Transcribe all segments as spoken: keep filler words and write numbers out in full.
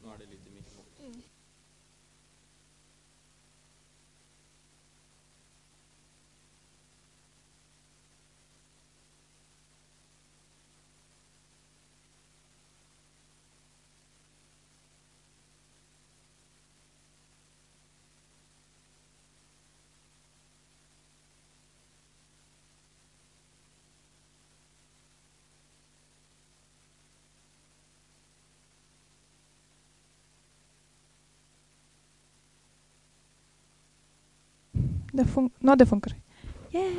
Nå er det litt i mikrofonen. Mm. Det fun- nå det funker. Yeah.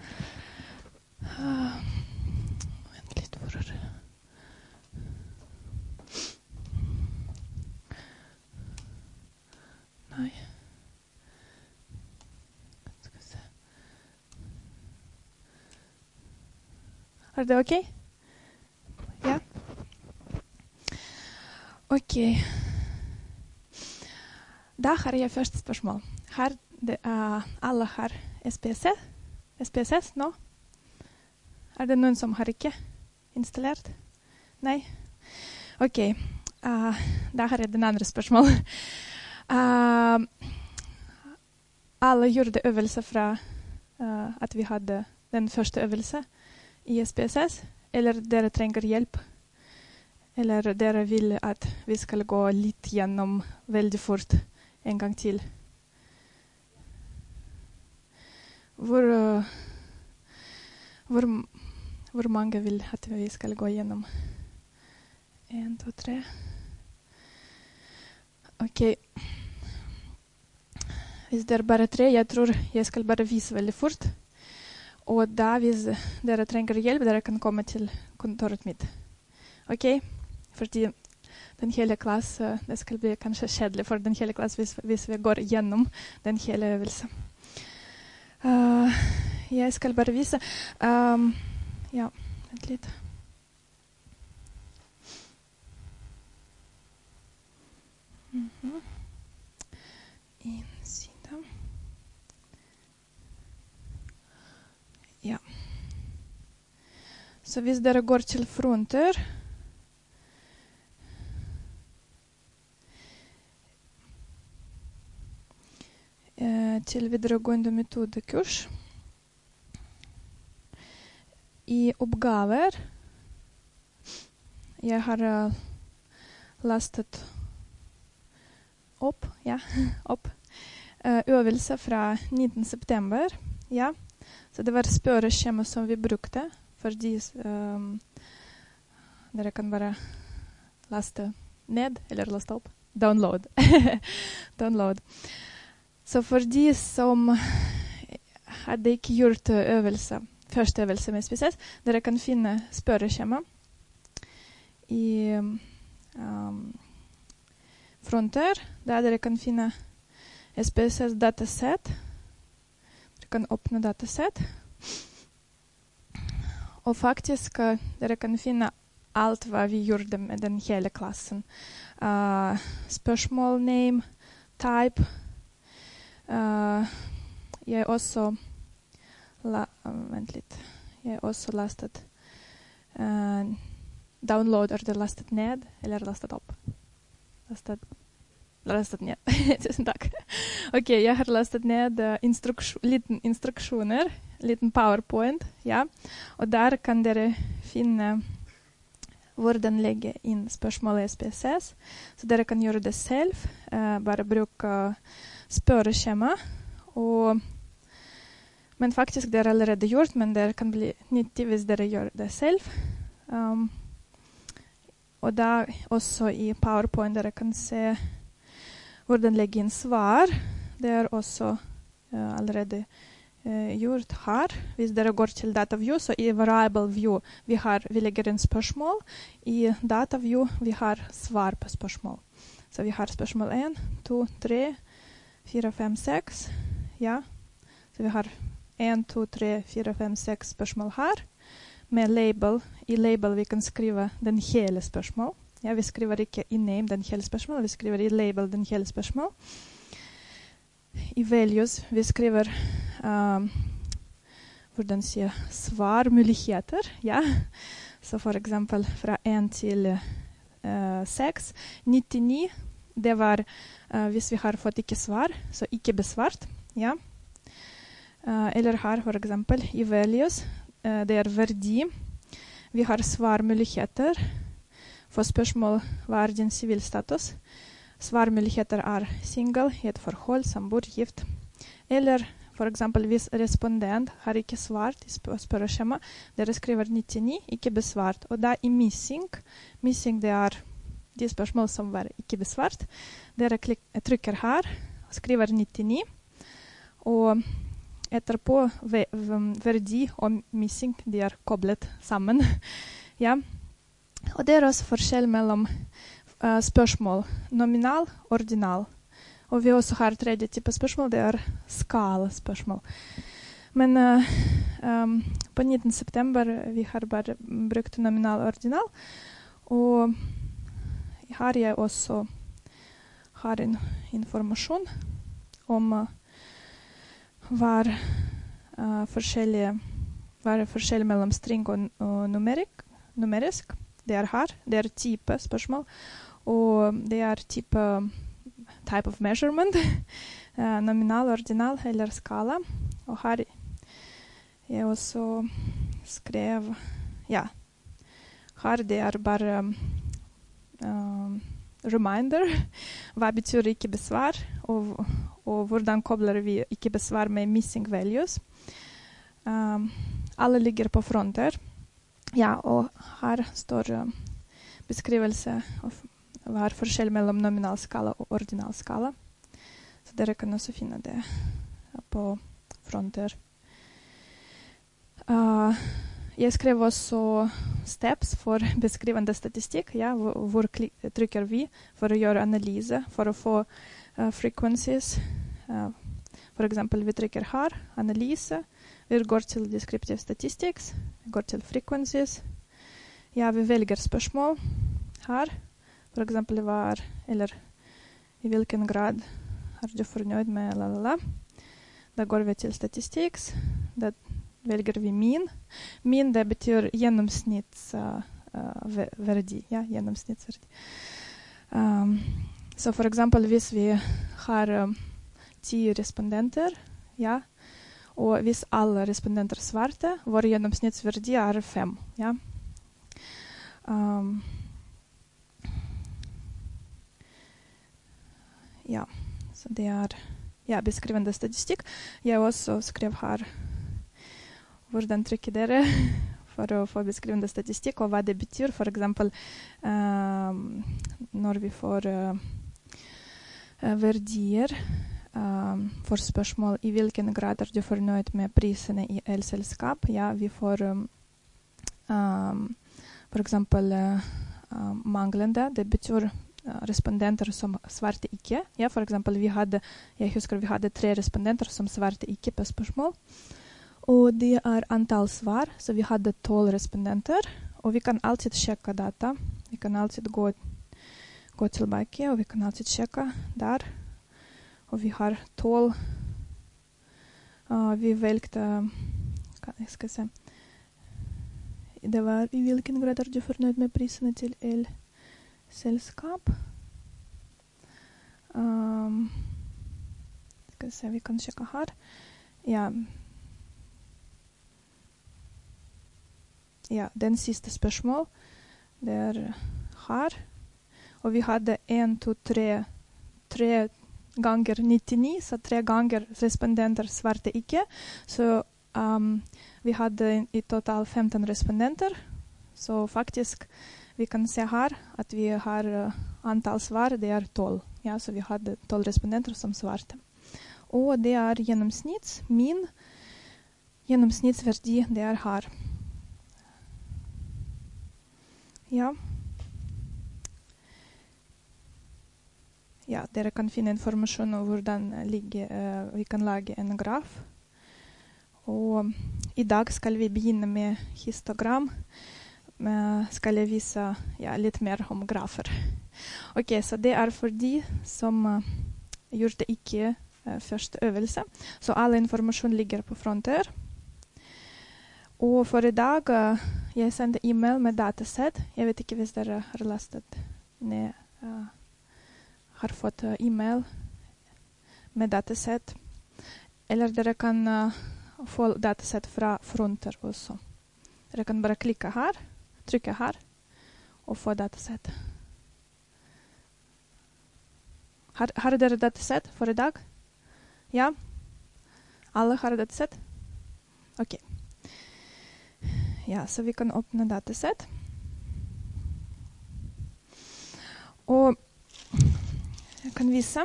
Uh, vent litt for å... Nei. Skal vi se. Er det ok? Ja. Ok. Da har jeg første spørsmål. Har det, uh, alle har S P S S? S P S S nå? Er det noen som har ikke installert? Nei? Ok. Uh, da har jeg den andre spørsmål. Uh, alle gjorde øvelser fra uh, at vi hadde den første øvelse i S P S S, eller dere trenger hjelp, eller dere vil at vi skal gå litt gjennom veldig fort en gang til. Hvor, uh, hvor, hvor mange vil at vi skal gå gjennom? En, to, tre. Ok. Hvis det er bare tre, jeg tror jeg skal bare vise veldig fort. Og da, hvis dere trenger hjelp, dere kan komme til kontoret mitt. Ok? Fordi den hele klasse, det skal bli kanskje kjedelig for den hele klasse hvis, hvis vi går gjennom den hele øvelsen. Uh, jeg skal bare vise. Um, ja, vent litt. Mm-hmm. Innsida. Ja. Så hvis dere går til fronter, til videregående metodekurs. I oppgaver jeg har uh, lastet opp, ja, opp uh, øvelse fra nittende september. Ja. Så det var spørreskjema som vi brukte, fordi um, dere kan bare laste ned, eller laste opp. Download. Download. Så for de som hadde ikke gjort øvelse, første øvelse med S P S S, dere kan finne spørreskjema i um, fronter, der dere kan finne S P S S dataset. Dere kan åpne dataset. Og faktisk, uh, dere kan finne alt hva vi gjorde med den hele klassen. Uh, spørsmål, name, type. Uh, jeg også la, uh, vent litt. Jeg også lastet uh, download, er det lastet ned eller lastet opp? Lastet, lastet ned. Tusen takk. Ok, jeg har lastet ned uh, instruksjon, liten instruksjoner, liten PowerPoint, ja. Og der kan dere finne hvordan legge inn spørsmålet i S P S S. Så dere kan gjøre det selv, uh, bare bruke uh, spørreskjema, og, men faktisk det er allerede gjort, men det kan bli nyttig hvis dere gjør det selv. Um, og da også i PowerPoint dere kan se hvordan legge inn svar. Det er også uh, allerede uh, gjort her. Hvis dere går til data view, så i variable view vi, har, vi legger inn spørsmål. I data view vi har svar på spørsmål. Så vi har spørsmål en, to, tre, fire, fem, seks, ja. Så vi har en, to, tre, fire, fem, seks spørsmål her. Med label, i label vi kan skrive den hele spørsmål. Ja, vi skriver ikke i name den hele spørsmål, vi skriver i label den hele spørsmål. I values vi skriver, um, hvordan sier svar, muligheter, ja. Så for eksempel fra en til uh, seks. nittini, det var uh, hvis vi har fått ikke svar, så ikke besvart. Ja. Uh, eller her for eksempel i values, uh, det er verdi. Vi har svarmuligheter. For spørsmål, hva er din sivilstatus? Svarmuligheter er single, i et forhold, samboer, gift. Eller for eksempel hvis respondent har ikke svart i sp- spørreskjema, dere skriver nittini, ikke besvart. Og da i missing, missing det er de spørsmål som var ikke besvart. Dere klik- trykker her, skriver nittini, og etterpå ve- v- verdi og missing, de er koblet sammen. Ja. Og det er også forskjell mellom uh, spørsmål, nominal, ordinal. Og vi også har tredje type spørsmål, det er skala-spørsmål. Men uh, um, på nittende september vi har bare brukt nominal og ordinal. Og her jeg også har en informasjon om uh, hva er uh, forskjellige, hva er forskjell mellom string og, og numerik, numerisk. Det er her, det er type spørsmål, og det er type type of measurement, uh, nominal, ordinal eller skala. Og her jeg også skrev, ja, her det er bare um, reminder, hva betyr ikke besvar, og, og hvordan kobler vi ikke besvar med missing values. Um, alle ligger på fronter. Ja, og her står uh, beskrivelse av hva er forskjell mellom nominal skala og ordinal skala. Så dere kan også finne det på fronter. Uh, jeg skrev også steps for beskrivende statistikk. Ja, hvor, hvor klik, trykker vi for å gjøre analyse, for å få uh, frequencies. Uh, for eksempel, vi trykker her, analyse. Vi går til descriptive statistics, vi går til frequencies. Ja, vi velger spørsmål her. For eksempel, hva er, eller i hvilken grad er du fornøyd med lalala. Da går vi til statistics. Da velger vi min. Min, det betyr gjennomsnittsverdi. Uh, uh, ja, gjennomsnittsverdi. Um, så for eksempel, hvis vi har um, ti respondenter, ja, og hvis alle respondenter svarte, vår gjennomsnittsverdi er fem. Ja. Um, ja, så det er ja, beskrivende statistikk. Jeg også skrev her hvordan trykker dere for å få beskrivende statistikk, og hva det betyr. For eksempel, um, når vi får uh, verdier, Um, for spørsmål i hvilken grad er du fornøyd med prisene i elselskap. Ja, vi får um, um, for eksempel uh, um, manglende. Det betyr uh, respondenter som svarte ikke. Ja, for eksempel, vi hadde, jeg husker vi hadde tre respondenter som svarte ikke på spørsmål. Og det er antall svar, så vi hadde tolv respondenter. Og vi kan alltid sjekke data. Vi kan alltid gå, gå tilbake, og vi kan alltid sjekke der. Og vi har tolv. Uh, vi valgte, hva jeg skal se, det var i hvilken grad er du fornøyd med prisene til el-selskap. Um, skal vi se, vi kan sjekke her. Ja. Ja, den siste spørsmål, det er her. Og vi hadde en, to, tre, tre ganger nittini, så tre ganger respondenter svarte ikke. Så um, vi hadde i total femten respondenter. Så faktisk, vi kan se her at vi har uh, antall svar, det er tolv. Ja, så vi hadde tolv respondenter som svarte. Og det er gjennomsnitts. Min gjennomsnittsverdi, det er her. Ja. Ja, dere kan finne informasjon om hvordan ligge, uh, vi kan lage en graf. Og i dag skal vi begynne med histogram. Uh, skal jeg vise ja, litt mer om grafer. Ok, så det er for de som uh, gjorde ikke uh, første øvelse. Så all informasjon ligger på fronter. Og for i dag, uh, jeg sendte e-mail med datasett. Jeg vet ikke hvis dere har lastet ne, uh, har fått uh, e-mail med datasett. Eller dere kan uh, få datasett fra Fronter også. Dere kan bare klikke her, trykke her, og få datasett. Har, har dere datasett for i dag? Ja? Alle har datasett? Ok. Ja, så vi kan åpne datasett. Og jeg kan vise.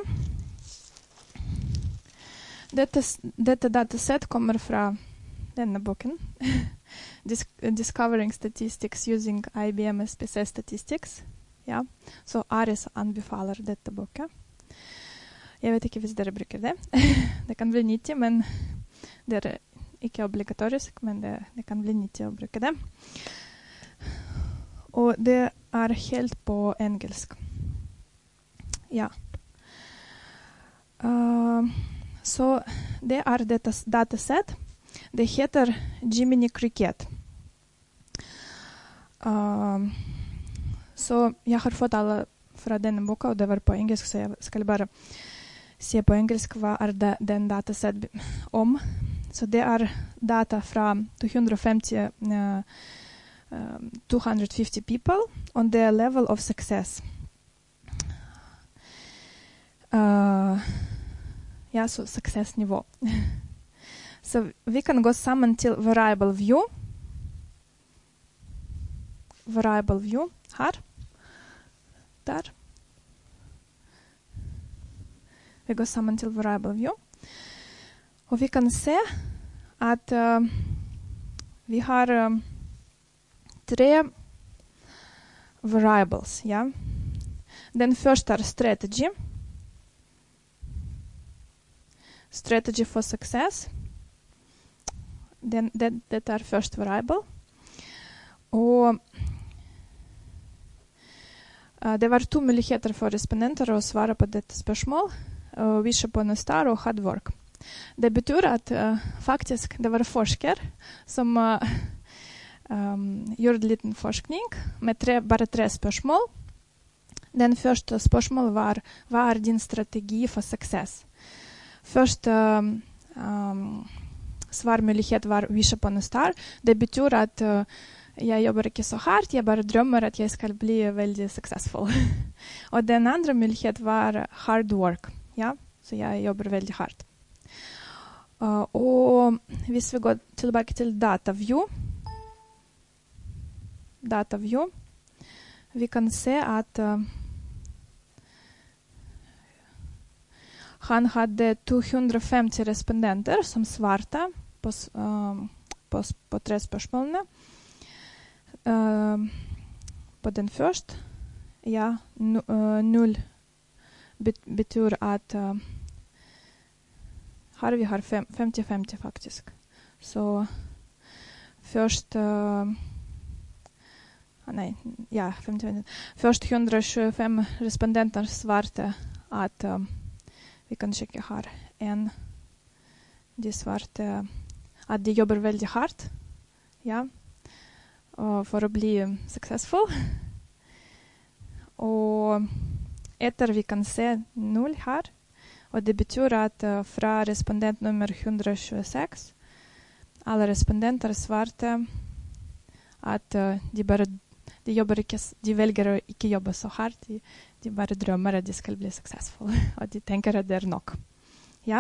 Dette, dette datasett kommer fra denne boken. Dis- Discovering Statistics Using I B M S P C Statistics. Ja, så Aris anbefaler dette boken. Jeg vet ikke hvis dere bruker det. Det kan bli nyttig, men det er ikke obligatorisk, men det, det kan bli nyttig å bruke det. Og det er helt på engelsk. Ja. Uh, så det er dette datasett. Det heter Jiminy Cricket. Uh, så jeg har fått alle fra denne boka, og det var på engelsk, så jeg skal bare se på engelsk hva er det, den datasett om. Så det er data fra to hundred fifty, uh, um, two hundred fifty people on the level of success. Uh, ja, så success-nivå. Så vi kan gå sammen til variable view. Variable view her. Der. Vi går sammen til variable view. Og vi kan se at uh, vi har uh, tre variables. Ja. Den første er strategy. Strategy for success. Den, det, dette er første variable. Og uh, det var to muligheter for respondenter å svare på dette spørsmål. Uh, Wish upon a star og hard work. Det betyr at uh, faktisk det var forsker som uh, um, gjorde liten forskning med tre, bare tre spørsmål. Den første spørsmål var, hva er din strategi for success? Første um, um, svarmulighet var wish upon a star. Det betyr at uh, jeg jobber ikke så hardt, jeg bare drømmer at jeg skal bli veldig successful. Og den andre mulighet var hard work. Ja, så jeg jobber veldig hardt. Uh, og hvis vi går tilbake til data view, data view, vi kan se at uh, han hadde to hundre femti respondenter som svarte på, uh, på, på tre spørsmålene. Uh, på den første, ja, nu, uh, null bet, betyr at uh, her vi har femti femti faktisk. Så først uh, nei, ja, femti femti. Først hundre tjuefem respondenter svarte at uh, vi kan sjekke her en. De svarte at de jobber veldig hardt. Ja. Og for å bli successful. Og etter vi kan se null her. Og det betyr at uh, fra respondent nummer hundre tjueseks, alle respondenter svarte at uh, de bare de jobber ikke, de velger å ikke jobbe så hardt. De, de bare drømmer at de skal bli successful. Og de tenker at det er nok. Ja.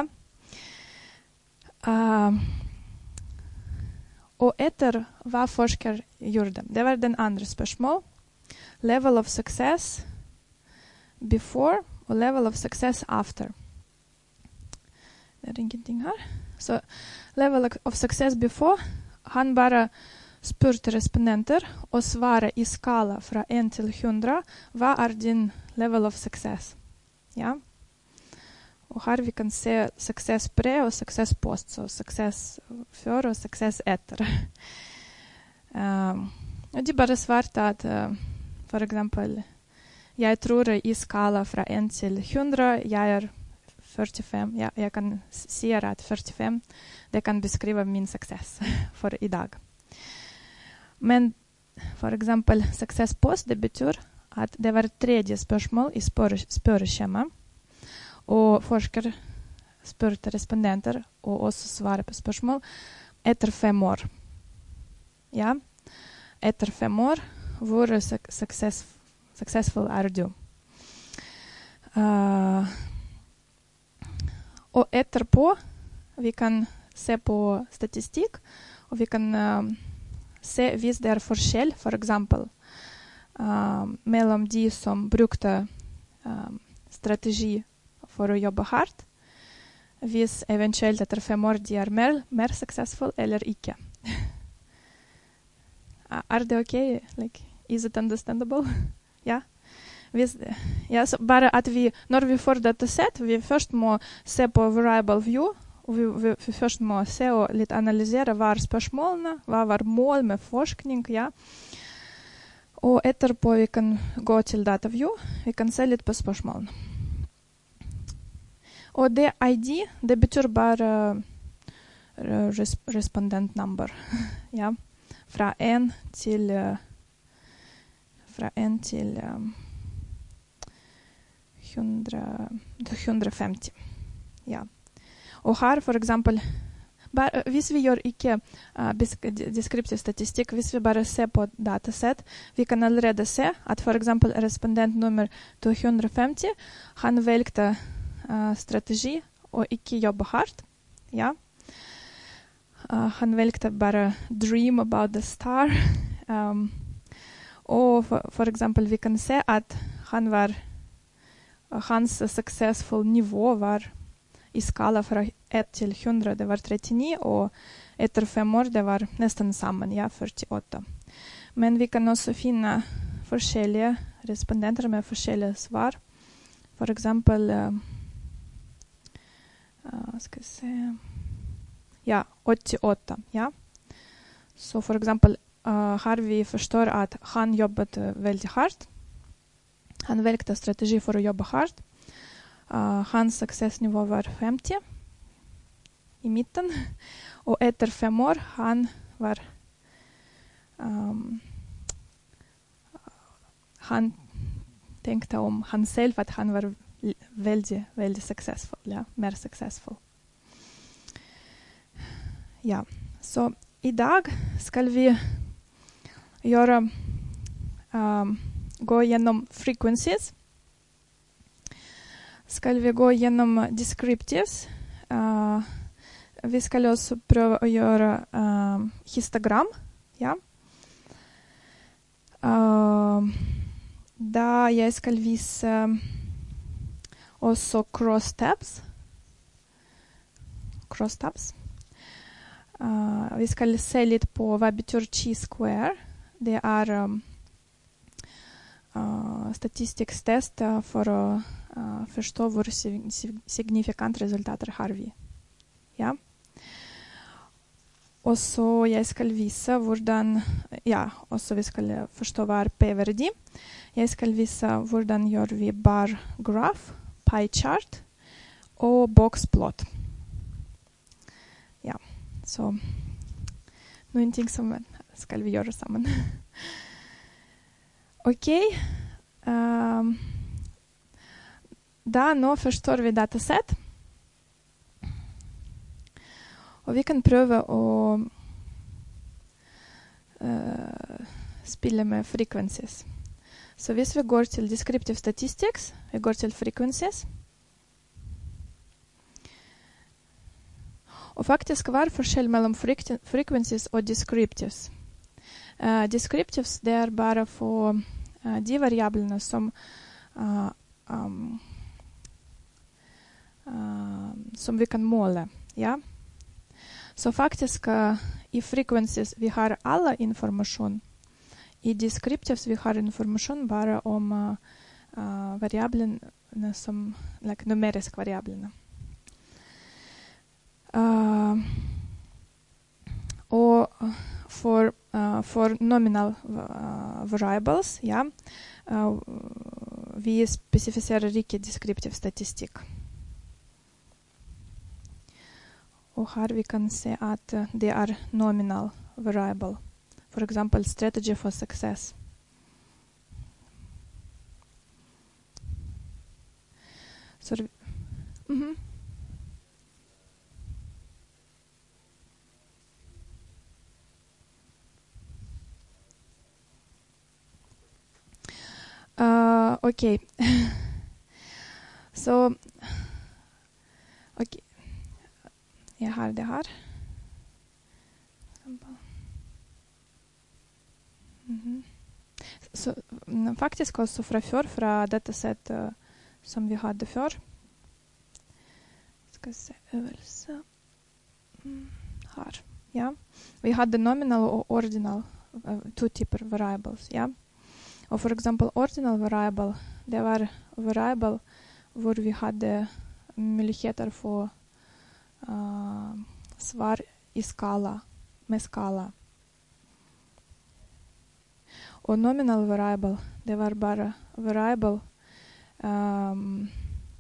Uh, og etter hva forsker gjorde. Det var den andre spørsmål. Level of success before og level of success after. Det er ingenting her. Så level of success before, han bare spurte respondenter og svare i skala fra en til hundre. Hva er din level of success? Ja. Og her vi kan se success pre og success post. Så success før og success etter. Um, og de bare svarte at uh, for eksempel jeg tror i skala fra en til hundre, jeg er førtifem. Ja, jeg kan si at førtifem, det kan beskrive min success for i dag. Men for eksempel success post, det betyr at det var et tredje spørsmål i spør spørreskjema, og forsker spurte respondenter og også svarer på spørsmål etter fem år. Ja, etter fem år, hvor success, successful er du? Uh, og etterpå, vi kan se på statistikk, og vi kan uh, se hvis det er forskjell, for eksempel, uh, mellom de som brukte uh, strategi for å jobbe hardt, hvis eventuelt etter fem år de er mer, mer successful eller ikke. Er det ok? Like, is it understandable? Ja. Hvis, ja, så bare at vi, når vi får dette sett, vi først må se på variable view, og vi, vi, vi først må se og litt analysere hva er spørsmålene, hva var mål med forskning, ja. Og etterpå vi kan gå til data view, vi kan se litt på spørsmålene. Og det I D, det betyr bare uh, res respondent number, ja. Fra en til, uh, fra en til um, hundre, hundre femti, ja. Og her for eksempel, bare, hvis vi gjør ikke uh, deskriptiv statistikk, hvis vi bare ser på datasett, vi kan allerede se at for eksempel respondent nummer to hundre femti, han velgte uh, strategi og ikke jobbe hardt, ja. Uh, han velgte bare dream about the star. Um, og for, for eksempel vi kan se at han var, uh, hans successful nivå var i skala fra ett til hundre, det var trettini, og etter fem år det var nesten sammen, ja, førtiåtte. Men vi kan også finne forskjellige respondenter med forskjellige svar. For eksempel, uh, uh, skal jeg se, ja, åttiåtte, ja. Så for eksempel, uh, her vi forstår at han jobbet uh, veldig hardt. Han velgte strategi for å jobbe hardt. Uh, hans suksessnivå var femti i midten, og etter fem år han var um, han tenkte om han selv at han var veldig, veldig successful, ja, mer successful. Ja, så i dag skal vi gjøre um, gå gjennom frequencies. Skal vi gå gjennom descriptives. Uh, vi skal også prøve å gjøre uh, histogram. Ja. Uh, da jeg skal vise også crosstabs. Crosstabs. Uh, vi skal se litt på hva betyr chi-square. Det er um, uh, statistikkstest for å Uh, forstå hvor signifikant resultater har vi. Ja. Og så jeg skal vise hvordan, ja, også vi skal forstå hva er p-verdi. Jeg skal vise hvordan gjør vi bar graph, pie chart og boxplot. Ja, så noen ting som skal vi gjøre sammen. Ok. Um, Da nå forstår vi datasett, og vi kan prøve å uh, spille med frequencies. Så hvis vi går til descriptive statistics, vi går til frequencies, og faktisk hva er forskjell mellom frequencies og descriptives? Uh, descriptives det er bare for uh, de variablene som uh, um, Uh, som vi kan måle, ja. Så faktisk uh, i frequencies vi har alle informasjon. I descriptives vi har informasjon bare om uh, uh, variablene som, like numerisk variablene. Uh, og for, uh, for nominal uh, variables, ja, uh, vi spesifiserer ikke descriptive statistikk. Og her vi kan se at uh, det er nominal variable. For eksempel strategy for success. Så det, mm-hmm. Uh, ok. Så ok. Jeg har det her. Mm-hmm. Så faktisk også fra før, fra dette settet uh, som vi hadde før. Skal se, øvelse. Mm, her, ja. Vi hadde nominal og ordinal, uh, to typer variables, ja. Og for eksempel ordinal variable, det var variable hvor vi hadde muligheter for uh, svar i skala, med skala. Og nominal variable, det var bare variable um,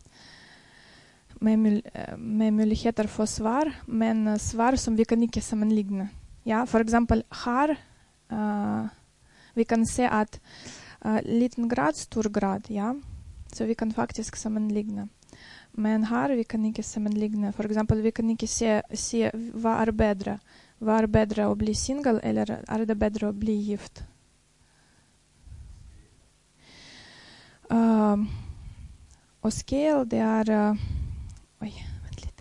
med, mul med muligheter for svar, men svar som vi kan ikke sammenligne. Ja, for eksempel her, uh, vi kan se at uh, liten grad, stor grad, ja, så vi kan faktisk sammenligne. Men her vi kan ikke sammenligne. For eksempel, vi kan ikke se, se hva er bedre. Hva er bedre å bli single, eller er det bedre å bli gift? Uh, og scale, det er... Uh, oi, vent litt.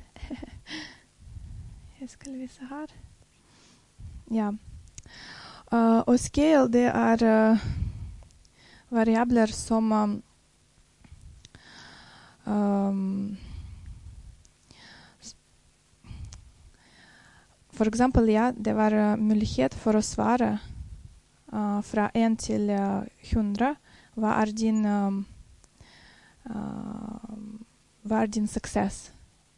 Jeg skal vise her. Ja. Uh, og scale, det er uh, variabler som... Um, um, for eksempel, ja, det var uh, mulighet for å svare uh, fra en til uh, hundre. Hva er din, um, uh, hva er din suksess?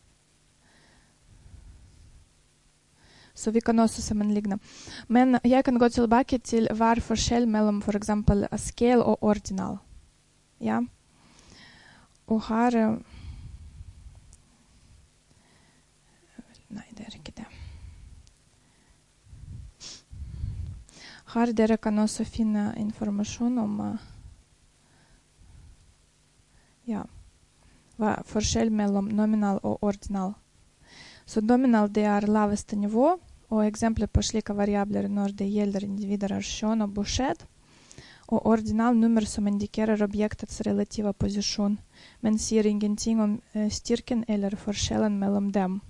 Så vi kan også sammenligne. Men jeg kan gå tilbake til hva er forskjell mellom for eksempel scale og ordinal. Ja. Og her... Uh, nei, det er ikke det. Her dere kan også finne informasjon om... Uh, Ja, hva er forskjell mellom nominal og ordinal. Så nominal det er laveste nivå, og eksempler på slike variabler når det gjelder individer er kjønn og bosted, og ordinal nummer som indikerer objektets relative posisjon, men sier ingenting om uh, styrken eller forskjellen mellom dem.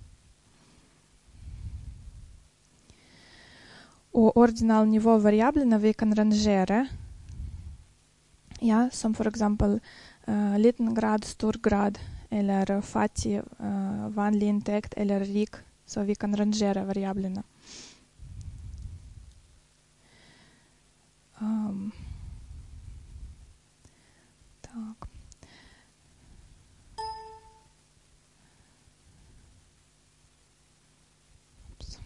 Og ordinal nivå variablene vi kan rangere, ja, som for eksempel Uh, liten grad, stor grad, eller uh, fattig, uh, vanlig inntekt, eller rik, så vi kan rangere variablene. Um, tak. Ups.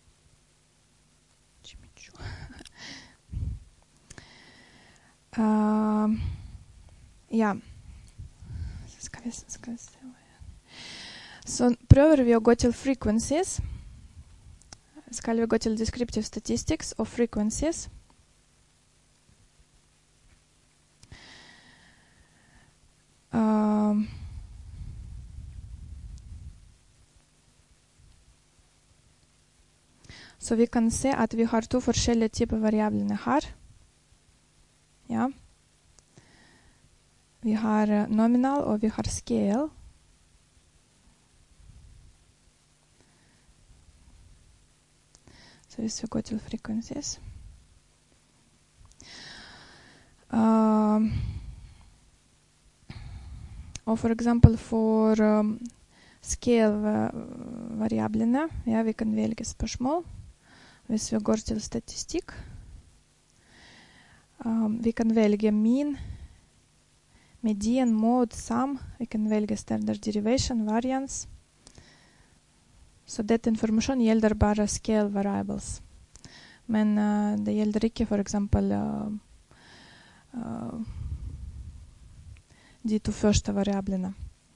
uh, ja. Skal vi, skal vi se. Så prøver vi å gå til frequencies. Skal vi gå til descriptive statistics og frequencies. Um, så vi kan se at vi har to forskjellige typer variablene her. Ja. Vi har nominal, og vi har scale. Så hvis vi går til frequencies. Uh, og for eksempel for um, scale-variablene, ja, vi kan velge spørsmål. Hvis vi går til statistikk, um, vi kan velge min, median, mode, sum. Vi kan velge standard derivation, variance. Så dette informasjon gjelder bare scale variables. Men uh, det gjelder ikke for eksempel uh, uh, de to første variablene.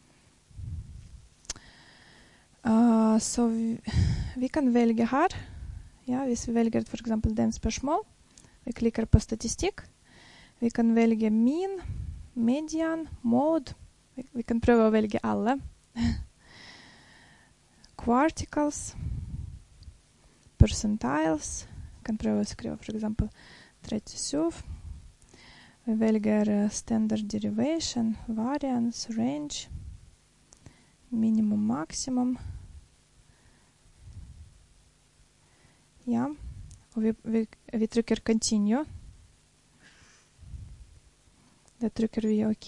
Uh, så vi, vi kan velge her. Ja, hvis vi velger for eksempel den spørsmål. Vi klikker på statistikk. Vi kan velge min, median, mode, Vi, vi kan prøve å velge alle. Quarticals. Percentiles. Vi kan prøve å skrive for eksempel trettisju. Vi velger uh, standard derivation, variance, range, minimum, maksimum. Ja, og vi, vi, vi trykker continue. Da trykker vi OK.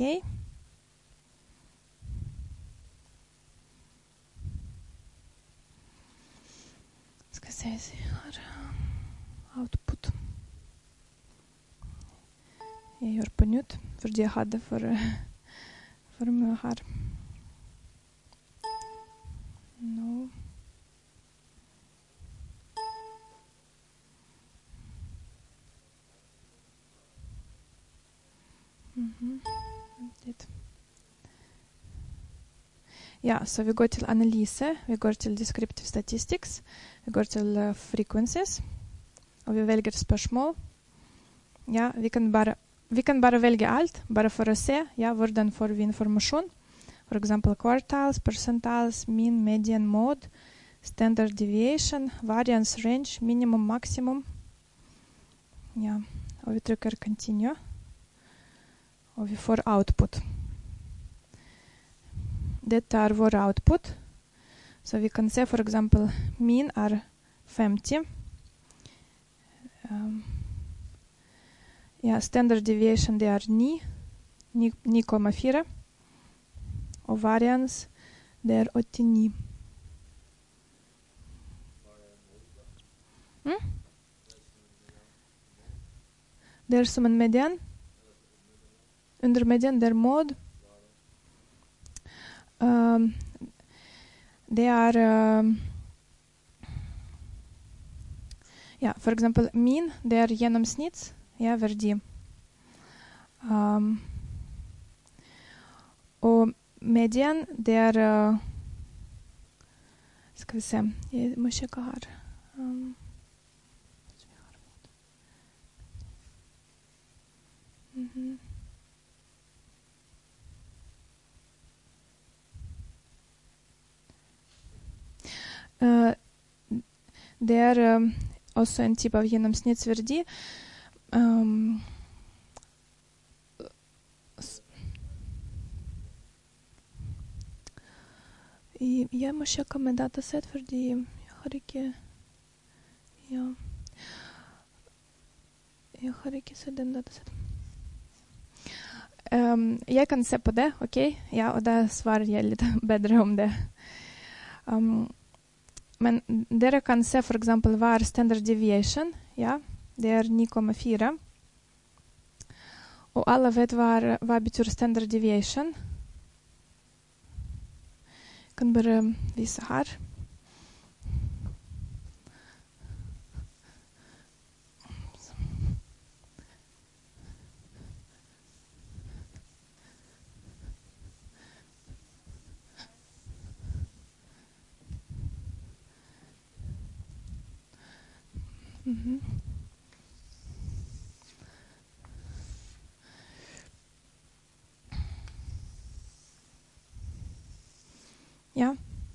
Skal se, se her. Output. Jeg gjør på nytt, fordi jeg hadde for, for mye her. No. Mhm. Litt. Ja, så vi går til analyse, vi går til descriptive statistics, vi går til uh, frequencies, og vi velger spørsmål. Ja, vi kan bare Vi kan bare velge alt, bare for å se ja, hvordan får vi informasjon. For eksempel quartiles, percentiles, mean, median, mode, standard deviation, variance, range, minimum, maksimum. Ja, og vi trykker continue. Og vi får output. Dette er vår output. Så vi kan se for eksempel mean er femti. Um, Ja, standard deviation det er ni, ni komma fire, og variance det er åttini. Mm? Det er som en median. Under median det er mode. Um, det er um, ja, for eksempel min det er gjennomsnitt. Ja, verdi. Um, og median, det er... Uh, skal vi se, jeg må sjekke her. Um, mm-hmm. uh, det er um, også en type av gjennomsnittsverdi. Um, jeg må sjekke med dataset, fordi jeg har ikke ja jeg har ikke sett den dataset. Um, jeg kan se på det, ok? Ja, og da svarer jeg litt bedre om det. Um, men dere kan se for eksempel hva er standard deviation, ja? Det er ni komma fire. Og alle vet hva, er, hva betyr standard deviation. Jeg kan bare vise her. Mhm. Ja.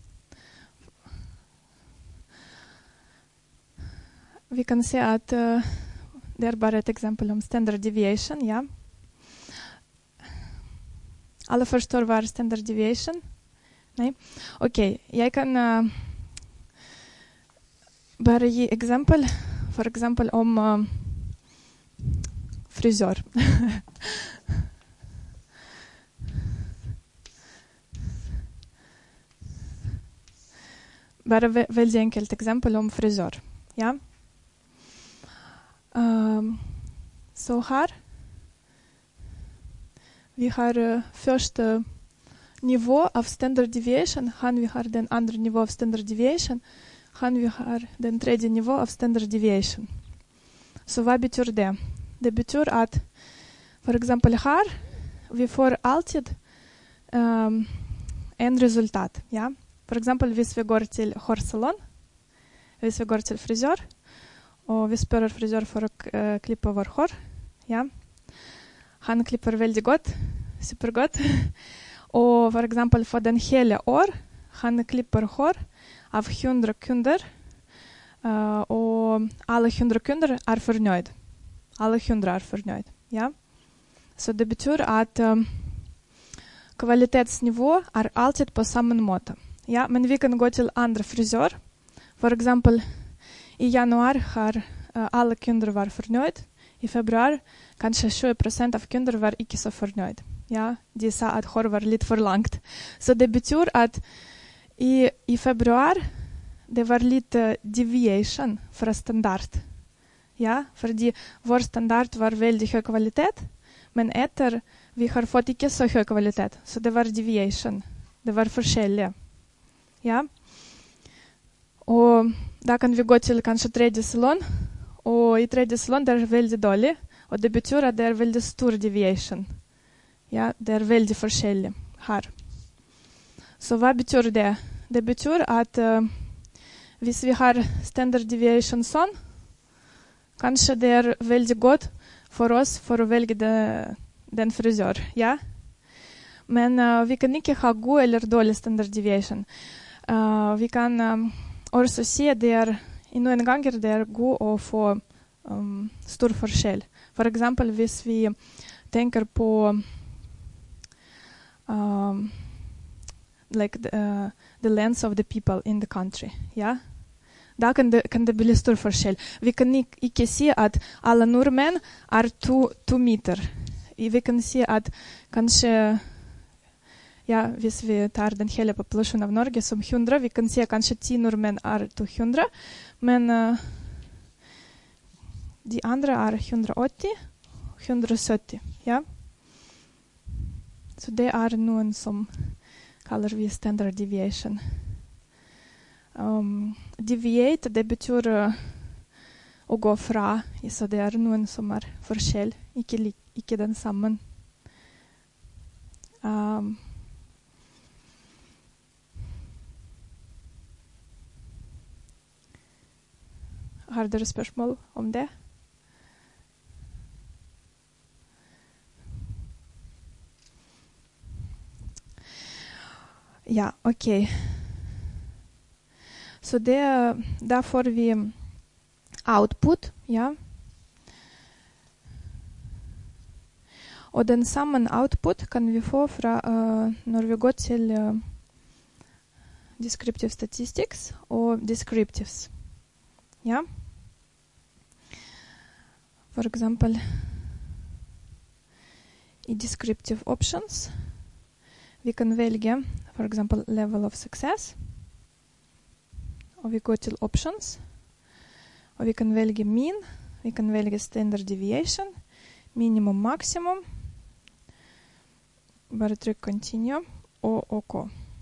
Vi kan se at uh, det er bare et eksempel om standard deviation, ja. Alle forstår hva er standard deviation? Nei? Ok, jeg kan uh, bare gi eksempel, for eksempel om uh, frisør. Bare ve veldig enkelt eksempel om frisør. Ja. Um, så her vi har uh, første nivå av standard deviation, han vi har den andre nivå av standard deviation, han vi har den tredje nivå av standard deviation. Så hva betyr det? Det betyr at for eksempel her vi får alltid um, en resultat, ja. For eksempel hvis vi går til hårsalon, hvis vi går til frisør, og vi spør frisør for å uh, klippe vår hår, ja. Han klipper veldig godt, supergodt, Og for eksempel for den hele år, han klipper hår av hundre kunder, uh, og alle hundre kunder er fornøyd. Alle hundre er fornøyd, ja. Så det betyr at um, kvalitetsnivå er alltid på samme måte. Ja, men vi kan gå til andre frisør. For eksempel, i januar har uh, alle kunder vært fornøyd. I februar, kanskje tjue prosent av kunder var ikke så fornøyd. Ja, de sa at hår var litt for langt. Så det betyr at i, i februar, det var litt uh, deviation fra standard. Ja, fordi vår standard var veldig høy kvalitet, men etter vi har fått ikke så høy kvalitet, så det var deviation. Det var forskjellige. Ja. Og da kan vi gå til kanskje tredje salon, og i tredje salon det er veldig dårlig, og det betyr at det er veldig stor deviation. Ja, det er veldig forskjellig her. Så hva betyr det? Det betyr at uh, hvis vi har standard deviation sånn, kanskje det er veldig godt for oss for å velge det, den frisør, ja? Men uh, vi kan ikke ha god eller dårlig standard deviation. Uh, vi kan um, også si at det er, i noen ganger det er god å få um, stor forskjell. For eksempel hvis vi tenker på um, like the, uh, the length of the people in the country, ja? Da kan det, kan det bli stor forskjell. Vi kan ikke, ikke si at alle nordmenn er to, to meter. Vi kan si at kanskje, ja, hvis vi tar den hele populasjonen av Norge som hundre, vi kan si at kanskje ti nordmenn er to hundre, men uh, de andre er hundre åtti, hundre sytti, ja. Så det er noen som kaller vi standard deviation. Um, deviate, det betyr uh, å gå fra, så det er noen som er forskjell, ikke, li, ikke den sammen. Um, har dere spørsmål om det? Ja, ok. Så det, da får vi output, ja. Og den samme output kan vi få fra uh, når vi går til uh, descriptive statistics og descriptives. Ja. For eksempel i descriptive options vi kan velge for eksempel level of success. Og vi går til options, og vi kan velge mean, vi kan velge standard deviation, minimum, maksimum, bare trykk continue, og OK.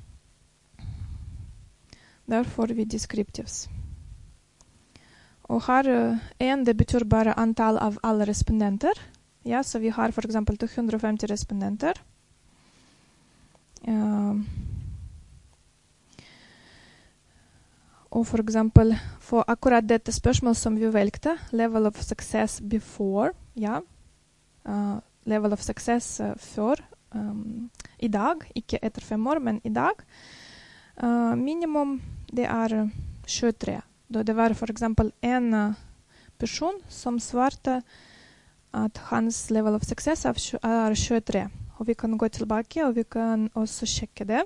Der får vi descriptives. Og her, en, det betyr bare antall av alle respondenter. Ja, så vi har for eksempel to hundre og femti respondenter. Uh, Og for eksempel, for akkurat dette spørsmål som vi velgte, level of success before, ja, uh, level of success uh, før, um, i dag, ikke etter fem år, men i dag, uh, minimum det er tjuetre. Da det var for eksempel en uh, person som svarte at hans level of success er tjuetre. Og vi kan gå tilbake, og vi kan også sjekke det.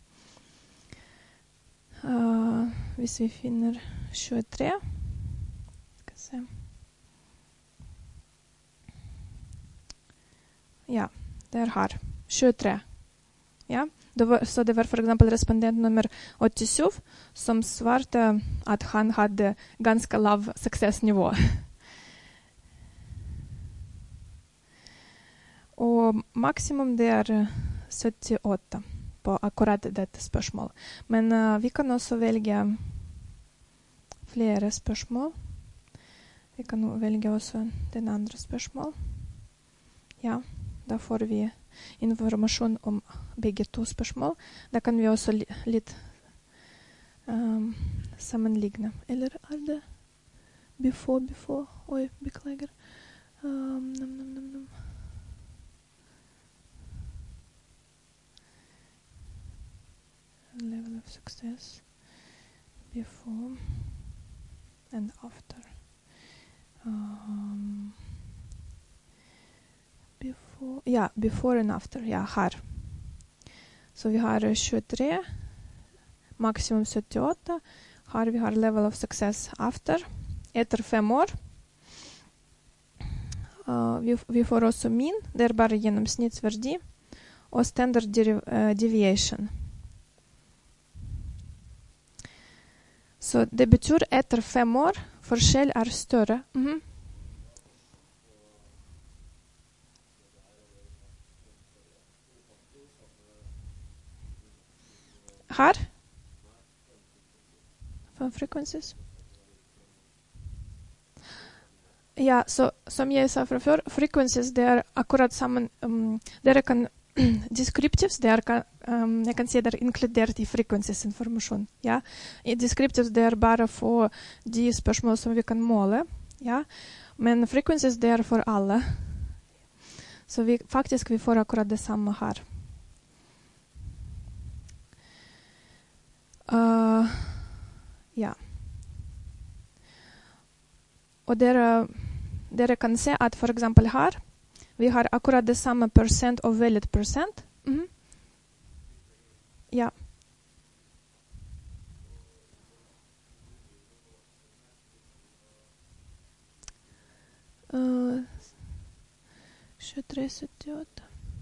Uh, hvis vi finner tjuetre, skal se. Ja, det er her. tjuetre. Ja, det var, så det var for eksempel respondent nummer åttisju, som svarte at han hadde ganske lav suksessnivå. Og maksimum det er syttiåtte. På akkurat dette spørsmål. Men uh, vi kan også velge flere spørsmål. Vi kan velge også den andre spørsmål. Ja, da får vi informasjon om begge to spørsmål. Da kan vi også li litt um, sammenligne. Eller er det before, before? Oi, beklager. Um, nam, nam, nam, nam. success before and after. Um, before, ja, before and after, ja, her. Så vi har tjuetre, maksimum syttiåtte. Her vi har level of success after, etter fem år. Uh, vi, vi får også min, det er bare gjennomsnittsverdi, og standard de, uh, deviation. Så det betyr etter fem år, forskjell er større. Mm-hmm. Her? Fem frequencies? Ja, så som jeg sa fra før, frequencies, det er akkurat sammen, um, dere kan, descriptives, det er, um, jeg kan si det er inkludert i frequencies-informasjon, ja. I descriptives, det er bare for de spørsmål som vi kan måle, ja. Men frequencies, det er for alle. Så vi, faktisk, vi får akkurat det samme her. Uh, ja. Og dere, dere kan se at for eksempel her, vi har akkurat det samme prosent og valid prosent. Mm-hmm. Ja. Uh, tjuetre syttiåtte.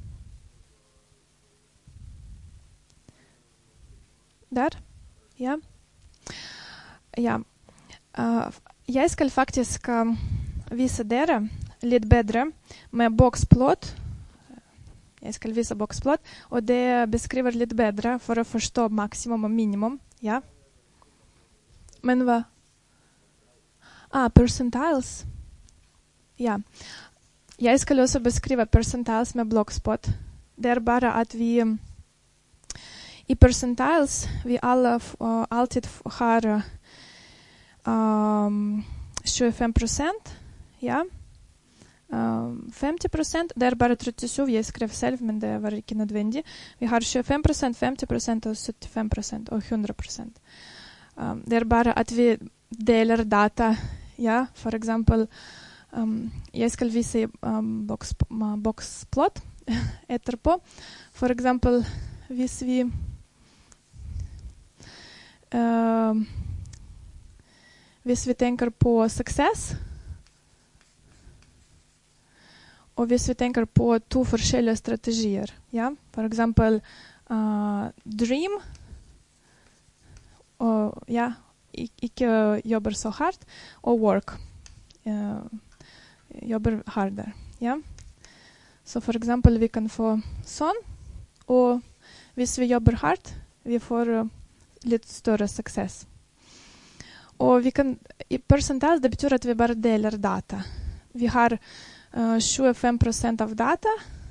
Der? Ja. Ja. Uh, jeg skal faktisk uh, vise dere litt bedre med boksplot. Jeg skal vise boksplot, og det beskriver litt bedre for å forstå maksimum og minimum. Ja. Men hva? Ah, percentiles. Ja. Jeg skal også beskrive percentiles med blockspot. Det er bare at vi i percentiles vi alle uh, alltid har um, tjuefem prosent. Ja. Um, femti prosent, det er bare trettisju, jeg skrev selv, men det var ikke nødvendig. Vi har tjuefem prosent, femti prosent og syttifem prosent og hundre prosent. Um, det er bare at vi deler data, ja, for eksempel, um, jeg skal vise um, boks, uh, boksplot etterpå. For eksempel, hvis vi uh, hvis vi tenker på success, og hvis vi tenker på to forskjellige strategier, ja, for eksempel uh, dream, og ja, ikke jobber så hardt, og work, uh, jobber hardere, ja. Så for eksempel vi kan få sånn, og hvis vi jobber hardt, vi får uh, litt større success. Og vi kan, i percentile, det betyr at vi bare deler data. Vi har Uh, tjuefem prosent av data.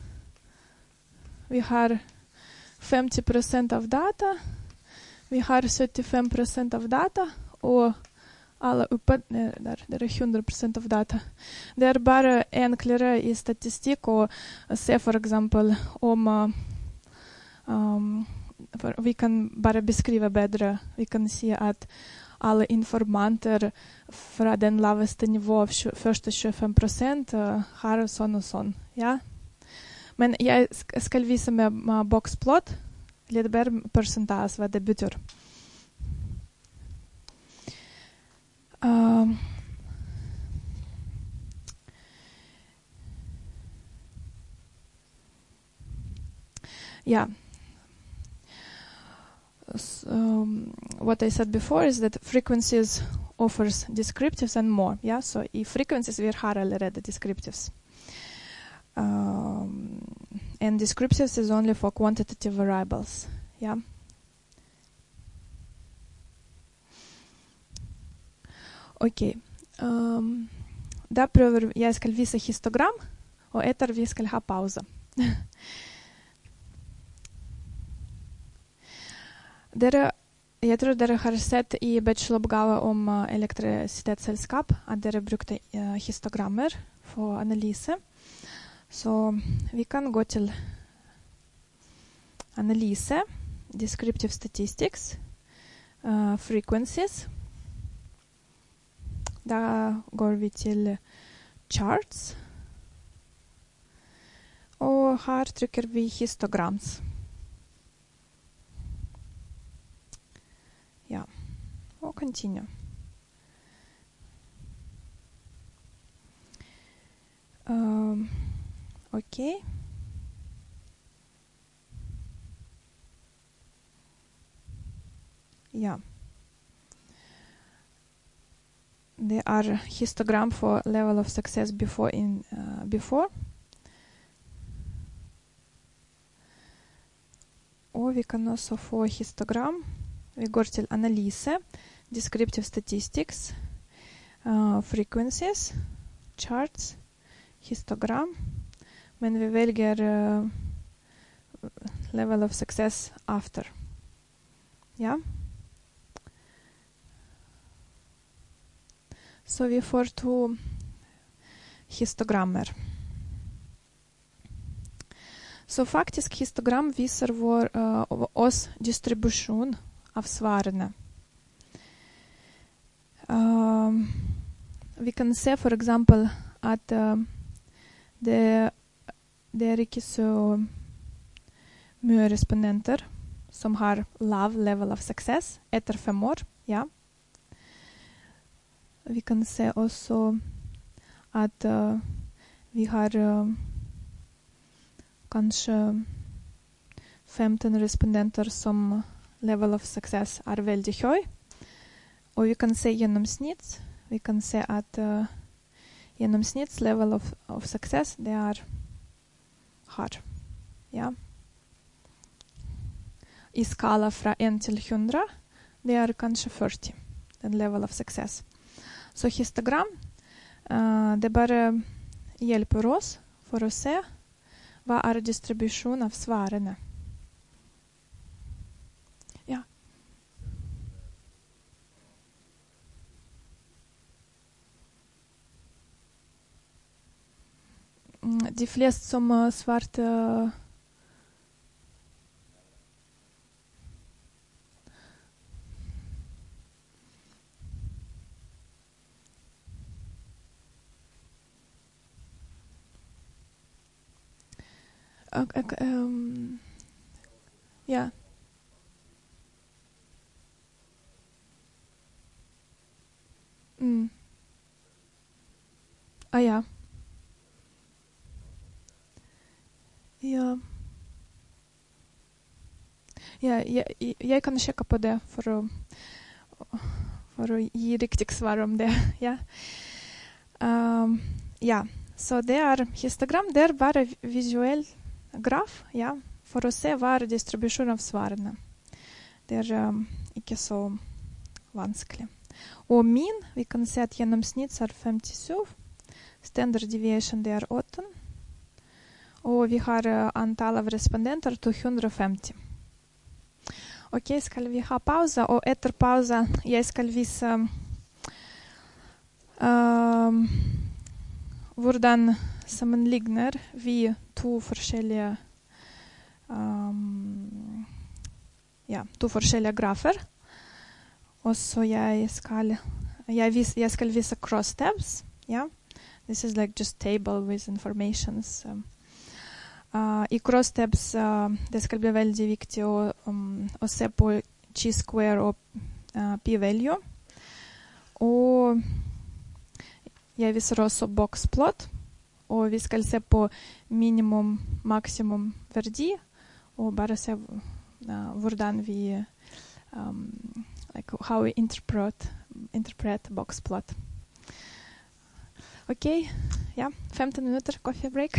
Vi har femti prosent av data. Vi har syttifem prosent av data. Og alle oppe, der, der er hundre prosent av data. Det er bare enklere i statistikk å se for eksempel om uh, um, for vi kan bare beskrive bedre. Vi kan si at alle informanter fra den laveste nivå av første tjuefem prosent uh, har sånn og sånn, ja. Men jeg skal vise med, med boksplot litt bedre percentage hva det betyr. Uh, ja. So, um, what I said before is that frequencies offers descriptives and more. Yeah, so i frequencies vi har allerede descriptives. Um, and descriptives is only for quantitative variables. Yeah. Okay. Um, da prøver jeg skal vise histogram, og etter vi skal ha pause. Dere, jeg tror dere har sett i bacheloroppgave om uh, elektrisitetsselskap at dere brukte uh, histogrammer for analyse. Så vi kan gå til analyse, descriptive statistics, uh, frequencies. Da går vi til charts. Og her trykker vi histograms. Ja, og continue. Um, ok. Ja. Det er histogram for level of success before in uh, before. Og vi kan også få histogram. Vi går til analyse, descriptive statistics, uh, frequencies, charts, histogram. Men vi velger uh, level of success after. Ja. Så vi får to histogrammer. Så faktisk histogram viser vår, uh, oss distribusjon av svarene. Uh, vi kan se for eksempel at uh, det, det er ikke så mye respondenter som har lav level of success etter fem år. Ja. Vi kan se også at uh, vi har uh, kanskje femten respondenter som level of success er veldig høy. Og vi kan se gjennomsnitt. Vi kan se at uh, gjennomsnitts level of, of success det er her. Ja. I skala fra en til hundre det er kanskje førti, den level of success. Så histogram, uh, det bare hjelper oss for å se hva er distribusjon av svarene. Ja. Mm, de fleste som uh, svarte uh, Okay, um, ja. Mm. Ah, ja. Ja. Ja, jeg, jeg kan sjekke på det for å, for å gi riktig svar om det. Ja. Um, ja, så det er histogram. Det er bare visuell graf, ja, for å se hva er distribusjon av svarene. Det er um, ikke så vanskelig. Og min, vi kan se at gjennomsnitt er femtisju, standard deviation det er åtte, og vi har uh, antall av respondenter to hundre femti. Ok, skal vi ha pause, og etter pause jeg skal vise um, hvordan sammenligner vi to forskjellige um, ja, to forskjellige grafer. Og så jeg skal jeg, vis, jeg skal vise cross tabs. Ja. This is like just table with informations. Um, uh, I cross tabs uh, det skal bli veldig viktig å, um, å se på chi-square og uh, p-value. Og jeg viser også boxplot. Og vi skal se på minimum, maksimum verdi, og bare se uh, hvordan vi, um, like how we interpret, interpret boxplot. Ok, ja, femten minutter coffee break.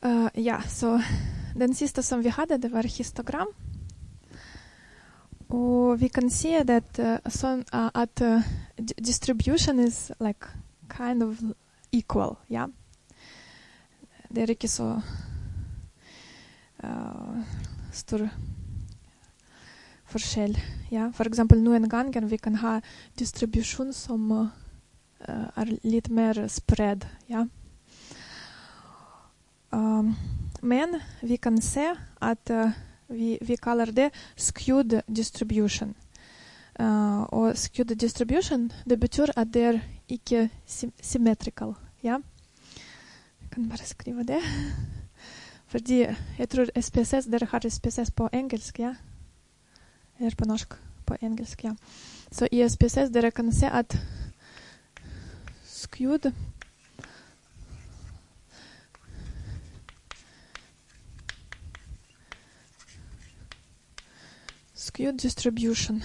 Uh, ja, så den siste som vi hadde, det var histogram. Og vi kan se at, uh, sånn, uh, at uh, d- distribution is like kind of equal, ja. Det er ikke så uh, stor forskjell, ja. For eksempel noen ganger vi kan ha distribusjon som uh, er litt mer spredd, ja. Um, men vi kan se at uh, vi, vi kaller det skewed distribution. Uh, og skewed distribution, det betyr at det er ikke sy- symmetrical, ja. Jeg kan bare skrive det. Fordi jeg tror S P S S, dere har S P S S på engelsk, ja? Eller på norsk, på engelsk, ja. Så i S P S S dere kan se at skewed skewed distribution.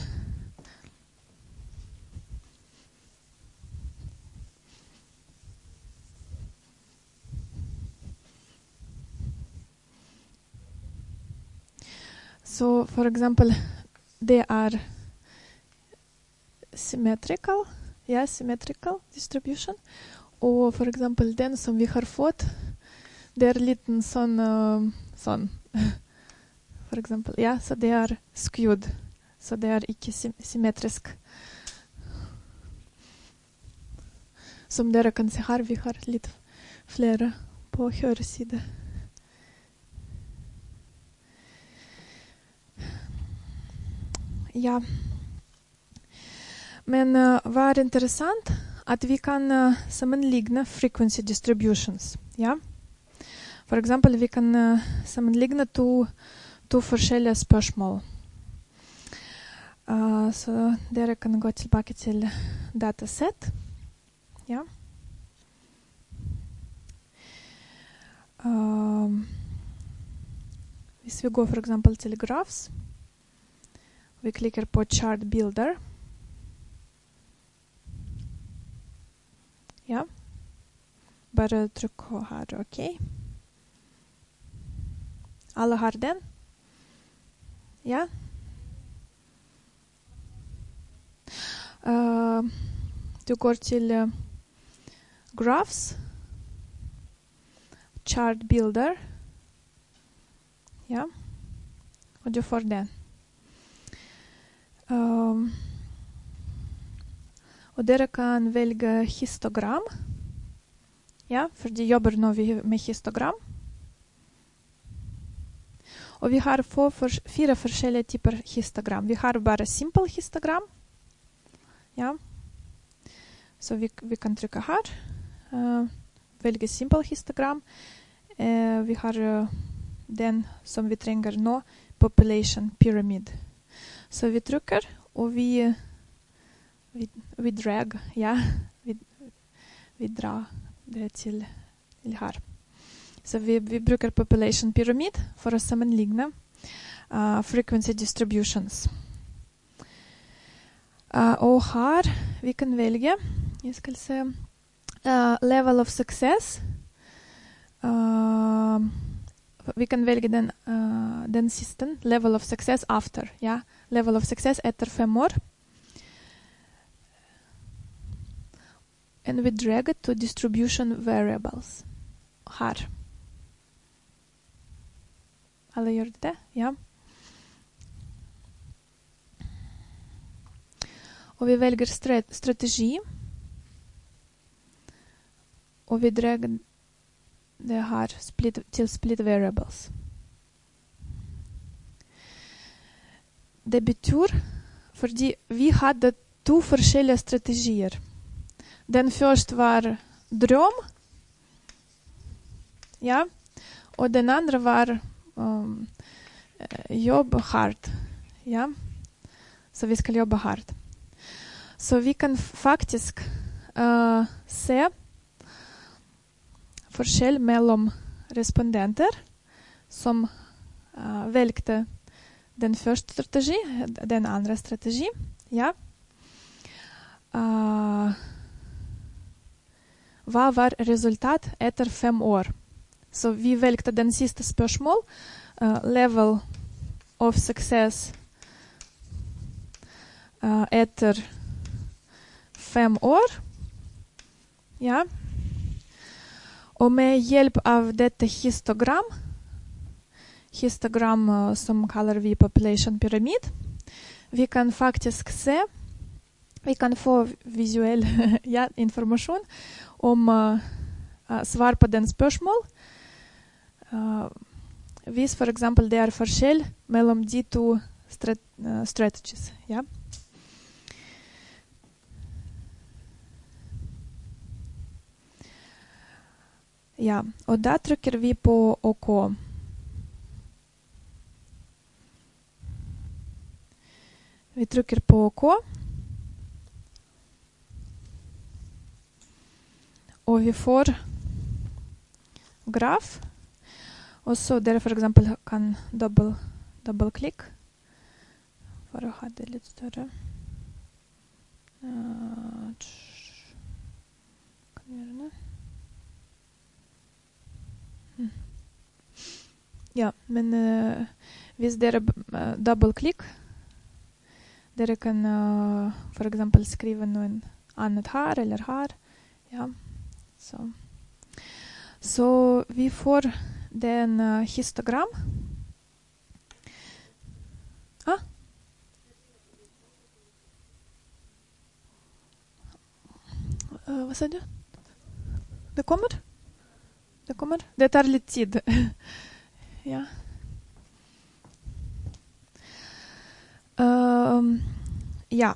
Så for eksempel, det er symmetrical, ja, symmetrical distribution. Og for eksempel den som vi har fått, det er litt en sånn, uh, sånn, for eksempel, ja, så det er skewed, så det er ikke sy- symmetrisk. Som dere kan se her, vi har litt flere på høyre side. Ja. Men uh, hva er interessant? At vi kan uh, sammenligne frequency distributions. Ja? For eksempel, vi kan uh, sammenligne to, to forskjellige spørsmål. Uh, så dere kan gå tilbake til dataset. Ja. Uh, hvis vi går for eksempel til graphs, vi klikker på chart builder. Ja. Bare trykk her, ok. Alle har den? Ja. Uh, du går til uh, graphs, chart builder. Ja. Og du får den. Um, og dere kan velge histogram. Ja, for de jobber nå vi med histogram. Og vi har for, for, fire forskjellige typer histogram. Vi har bare simple histogram. Ja. Så vi, vi kan trykke her. Uh, velge simple histogram. Uh, vi har uh, den som vi trenger nå, population pyramid. Så vi trykker, og vi, vi, vi drag, ja, vi, vi drar det til, til her. Så vi, vi bruker population pyramid for å sammenligne uh, frequency distributions. Uh, og her vi kan velge, jeg skal se, uh, level of success. Uh, vi kan velge den, uh, den siste, level of success after, ja. Level of success etter fem år. And we drag it to distribution variables. Her. Alle gjør det? Ja. Og vi velger strat- strategi. Og vi drag det her split, til split variables. Det betyr, fordi vi hadde to forskjellige strategier. Den første var drøm, ja, og den andre var um, jobb hardt, ja. Så vi skal jobbe hardt. Så vi kan faktisk uh, se forskjell mellom respondenter som uh, velgte den første strategi, den andre strategi, ja. Uh, hva var resultat etter fem år? Så vi valgte den siste spørsmål. Uh, level of success uh, etter fem år. Ja. Og med hjelp av dette histogram, histogram uh, som kaller vi population pyramid, vi kan faktisk se, vi kan få visuell ja, informasjon om uh, uh, svar på den spørsmål. Uh, hvis for eksempel det er forskjell mellom de to strat uh, strategies. Ja. Ja, og da trykker vi på OK. Vi trykker på OK. Og vi får graf. Og så dere for eksempel kan dobbel, dobbeltklikk for å ha det litt større. Uh, kan vi gjøre det? Hmm. Ja, men uh, hvis dere uh, dobbeltklikk, dere kan uh, for eksempel skrive noe annet her eller her. Ja, så. Så vi får den uh, histogram. Ah? Uh, hva sa du? Det kommer? Det kommer? Det tar litt tid. Ja. Um, ja.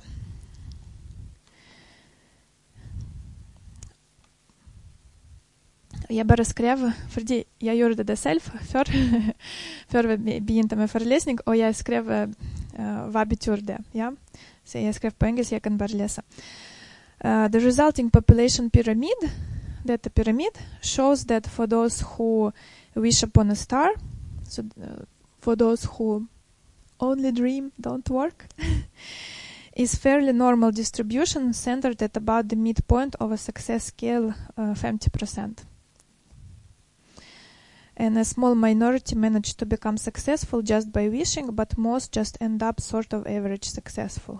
Jeg bare skrev, fordi jeg gjorde det selv før, før vi begynte med forelesning, og jeg skrev uh, hva betyr det. Ja? Så jeg skrev på engelsk, jeg kan bare lese. Uh, the resulting population pyramid, dette pyramid, shows that for those who wish upon a star, so uh, for those who only dream, don't work, is fairly normal distribution centered at about the midpoint of a success scale, uh, fifty percent. And a small minority manage to become successful just by wishing, but most just end up sort of average successful.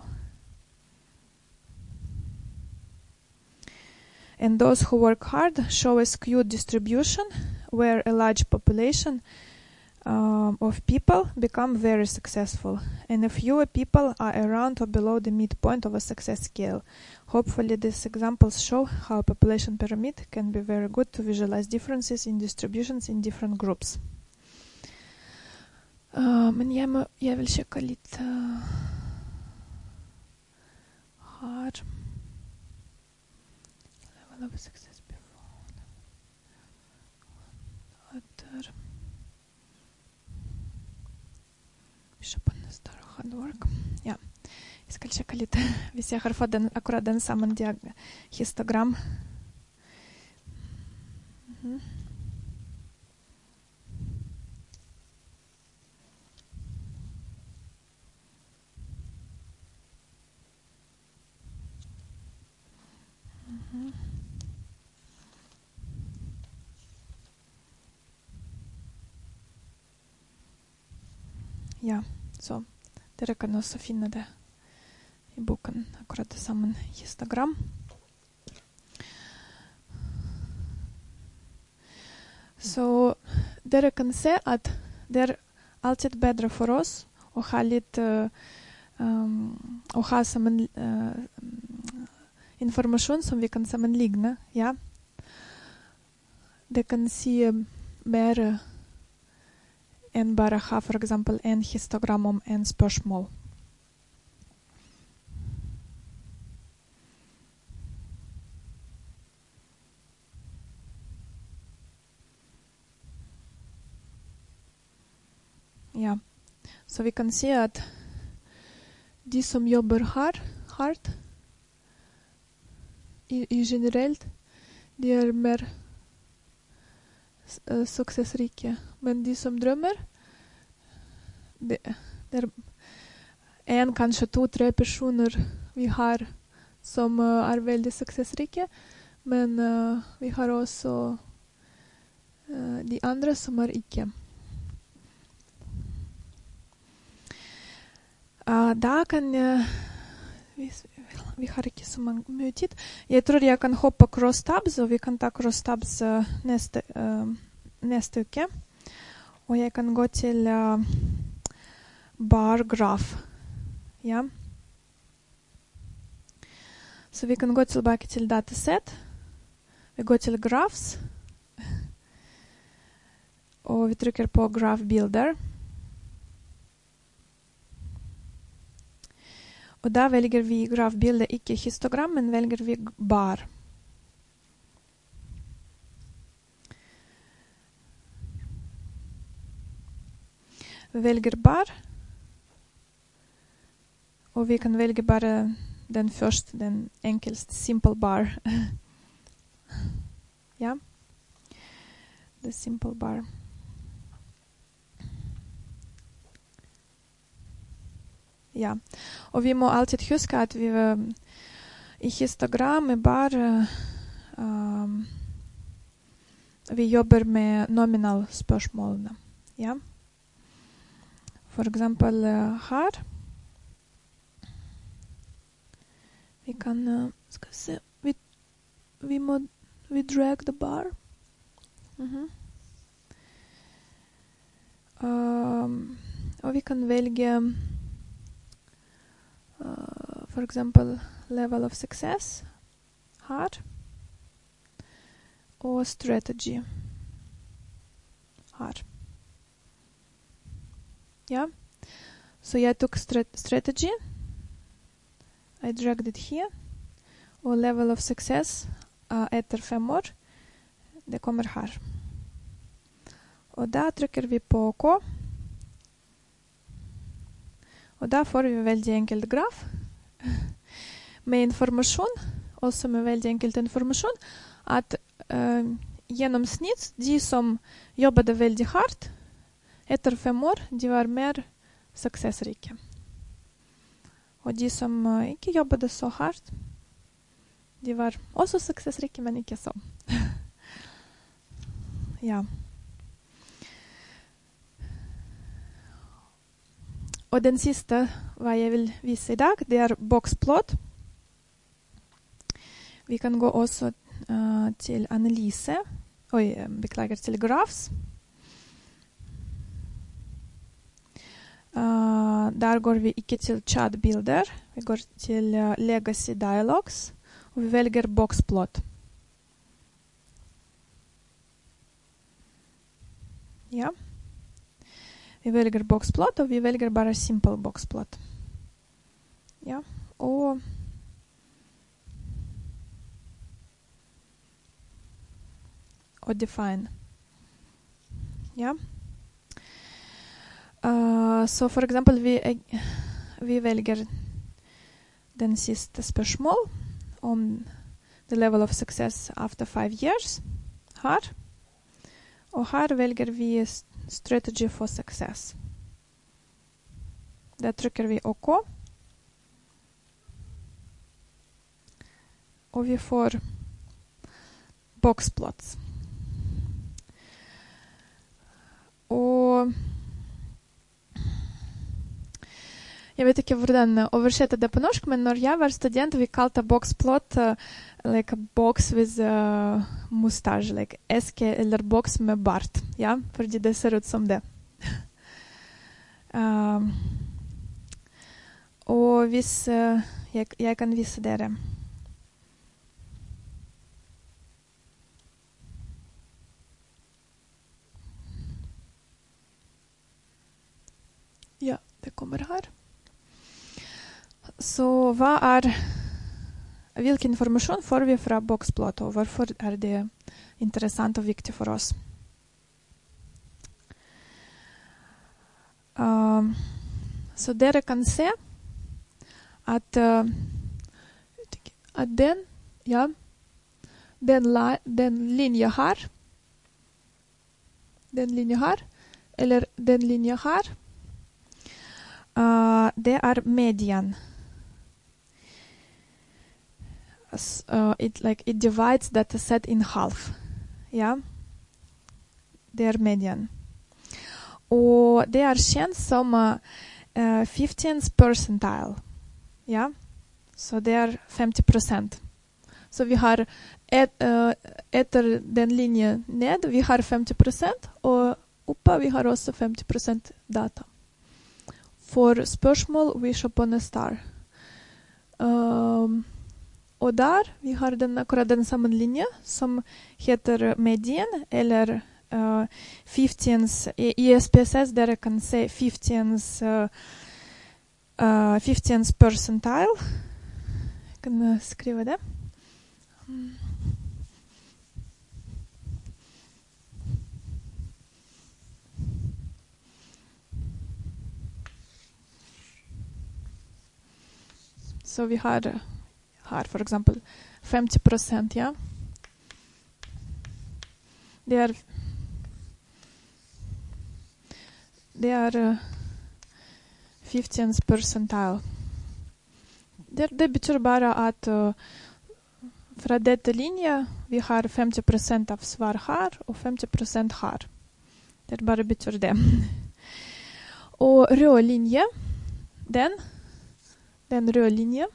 And those who work hard show a skewed distribution, where a large population um, of people become very successful, and a fewer people are around or below the midpoint of a success scale. Hopefully these examples show how a population pyramid can be very good to visualize differences in distributions in different groups. Uh, men jeg, må, jeg vil sjekke litt uh, her. Level of success before. Etter. Bishop on the star hard work. Ja. Jeg skal sjekke litt, hvis jeg har fått den, akkurat den samme histogram. Mm-hmm. Mm-hmm. Ja, så dere kan også finne det i boken, akkurat det samme histogram. Så dere kan se at det er alltid bedre for oss å ha litt uh, um, å ha sammen, uh, informasjon som vi kan sammenligne. Ja. Det kan si uh, mer uh, enn bare ha for eksempel en histogram om en spørsmål. Ja, så vi kan si at de som jobber hard, hardt, i, i generelt, de er mer uh, suksessrike. Men de som drømmer, det, det er en, kanskje to, tre personer vi har som uh, er veldig suksessrike, men uh, vi har også uh, de andre som er ikke. Uh, da kan jeg vi, vi har ikke så mange mye tid. Jeg tror jeg kan hoppe crosstabs, og vi kan ta crosstabs uh, neste, uh, neste uke. Og jeg kan gå til uh, bar graph. Ja. Så vi kan gå tilbake til dataset. Vi går til graphs. Og vi trykker på graph builder. Og da velger vi grafbildet, ikke histogram, men velger vi bar. Vi velger bar, og vi kan velge bare den første, den enkelste, simple bar. Ja, the simple bar. Ja, og vi må alltid huske at vi uh, i histogrammet bare uh, vi jobber med nominal spørsmålene. Ja. For eksempel uh, her. Vi kan, uh, skal vi se, vi, vi må vi drag the bar. Mm-hmm. Um, og vi kan velge Uh, for eksempel level of success her og strategy her. Ja, så jeg tok strat- strategy, I dragged it here, og level of success uh, etter fem år, det kommer her. Og da trykker vi på OK. Og da får vi veldig enkelt graf med informasjon, også med veldig enkelt informasjon, at uh, gjennomsnitt, de som jobbet veldig hardt, etter fem år, de var mer suksessrike. Og de som uh, ikke jobbet så hardt, de var også suksessrike, men ikke så. Ja. Og den siste, hva jeg vil vise i dag, det er boxplot. Vi kan gå også uh, til analyse, oi, beklager, til graphs. Uh, der går vi ikke til chatbilder, vi går til uh, legacy dialogs, og vi velger boxplot. Ja. Vi velger boxplot, og vi velger bare simple boxplot. Ja, og og define. Ja. Uh, så for eksempel, vi, vi velger den siste spørsmål om the level of success after five years her. Og her velger vi strategy for success. Da trykker vi OK. Og vi får boxplots. Og jeg vet ikke hvordan oversette det på norsk, men når jeg var student, vi kalte boxplot uh, like a box with a mustache, like eske eller box med bart, ja, fordi det ser ut som det. um, og hvis uh, jeg, jeg kan vise dere. Ja, det kommer her. Så hva er, hvilken informasjon får vi fra boxplot, og hvorfor er det interessant og viktig for oss? Um, så dere kan se at, uh, at den, ja, den, la, den linje her, den linje her, eller den linje her, uh, det er median. Uh, it like it divides data set in half. Yeah. det er median. Og det er kjent som uh, fifteenth percentile. Ja? Så det er femti prosent. Så vi har et, uh, etter den linjen ned, vi har femti prosent, og oppe vi har også femti prosent data. For spørsmål, wish upon a star. Um, og der, vi har den, akkurat den samme linje, som heter median, eller uh, fifteenth, i, i S P S S, dere kan se fifteenth, uh, uh, fifteenth percentile. Jeg kan uh, skrive det. Mm. Så vi har her for eksempel femti prosent, ja. Det er det er uh, fifteenth percentile. Det, det betyr bare at uh, fra dette linje vi har femti prosent av svar her og femti prosent her. Det bare betyr det. Og rød linje, den den røde linje,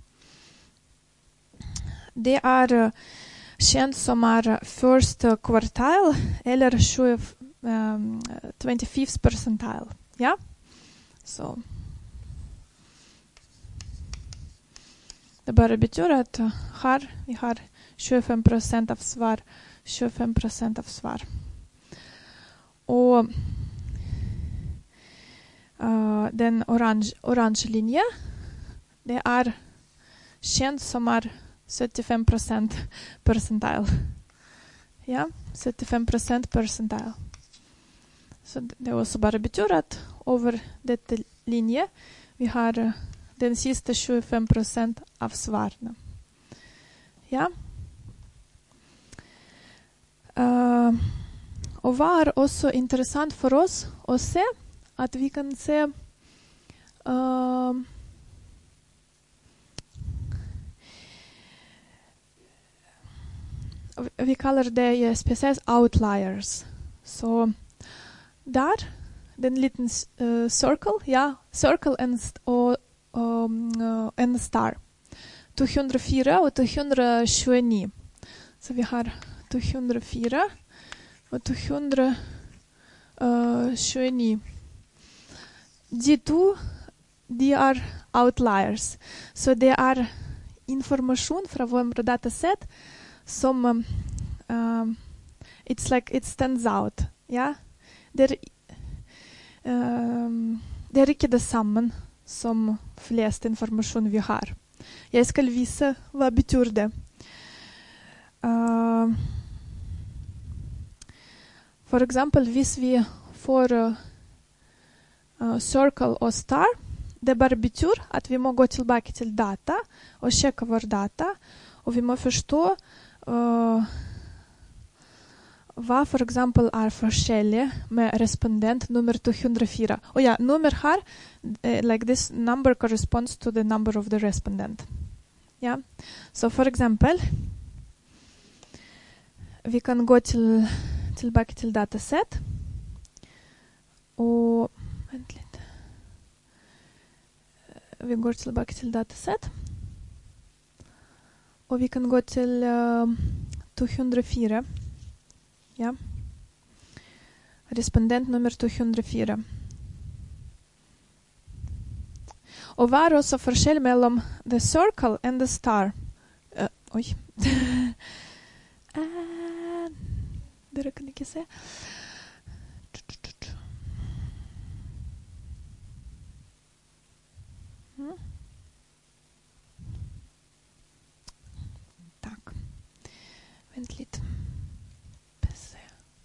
det er uh, kjent som er første kvartal, eller um, twenty-fifth percentile. Ja? Så det bare betyr at uh, her vi har tjuefem prosent av svar, tjuefem prosent av svar. Og uh, den oransje, oransje linje, det er kjent som er syttifem prosent percentile. Ja, syttifem prosent percentile. Så det også bare betyr at over dette linje vi har uh, den siste tjuefem prosent av svarene. Ja. Uh, og hva er også interessant for oss å se, at vi kan se uh, vi kaller det i S P S S outliers. Så der, den liten uh, circle, ja, circle and, og um, uh, and star. to hundre og fire og to hundre og tjueni. Så vi har to hundre og fire og to hundre og tjueni. De to, de er outliers. Så det er informasjon fra vår dataset som um, um, it's like it stands out. Ja? Det, er, um, det er ikke det samme som flest informasjon vi har. Jeg skal vise hva betyr det. Uh, for eksempel, hvis vi får uh, uh, circle og star, det bare betyr at vi må gå tilbake til data og sjekke vår data, og vi må forstå Uh, hva for eksempel er forskjellig med respondent nummer to hundre og fire. Og ja, nummer her, uh, like this number corresponds to the number of the respondent. Ja, så for eksempel, vi kan gå til, tilbake til dataset, og, vent litt, vi går tilbake til dataset, og vi kan gå til uh, to hundre og fire. Ja. Respondent nummer to hundre og fire. Og hva er også forskjell mellom the circle and the star? Uh, oi. uh, dere kan ikke se. Hmm. Vent litt. P C.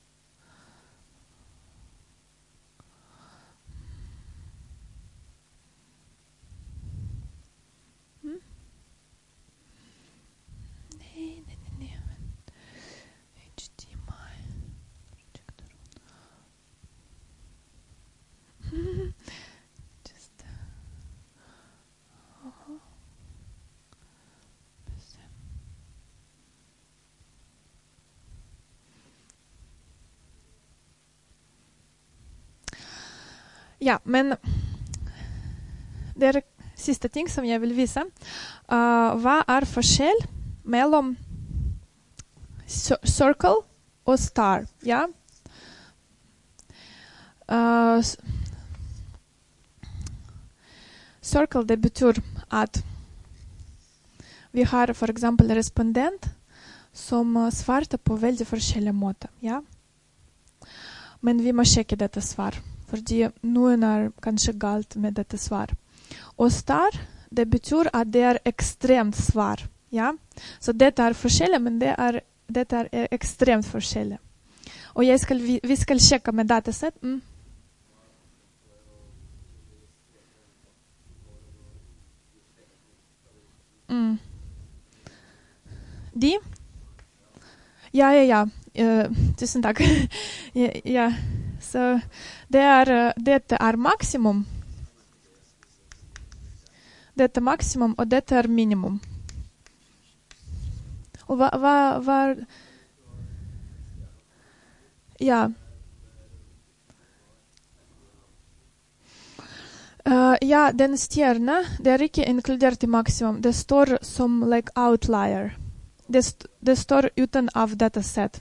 Hmm? Nei, nei, nei, nei. H D M I. Just. Ja, men det er siste ting som jeg vil vise. Uh, hva er forskjell mellom circle og star? Ja? Uh, circle, det betyr at vi har for eksempel respondent som svarte på veldig forskjellige måter. Ja? Men vi må sjekke dette svar, fordi noen er kanskje galt med dette svar. Og star, det betyr at det er ekstremt svar. Ja? Så dette er forskjellig, men det er, dette er ekstremt forskjellig. Og jeg skal, vi, vi skal sjekke med datasett. Mm. Mm. De? Ja, ja, ja. Uh, tusen takk. ja, ja. Så det er, uh, dette er maksimum. Dette er maksimum, og dette er minimum. Og hva, hva, hva Ja. Uh, ja, den stjerne, det er ikke inkludert i maksimum. Det står som like outlier. Det, st det står uten av datasett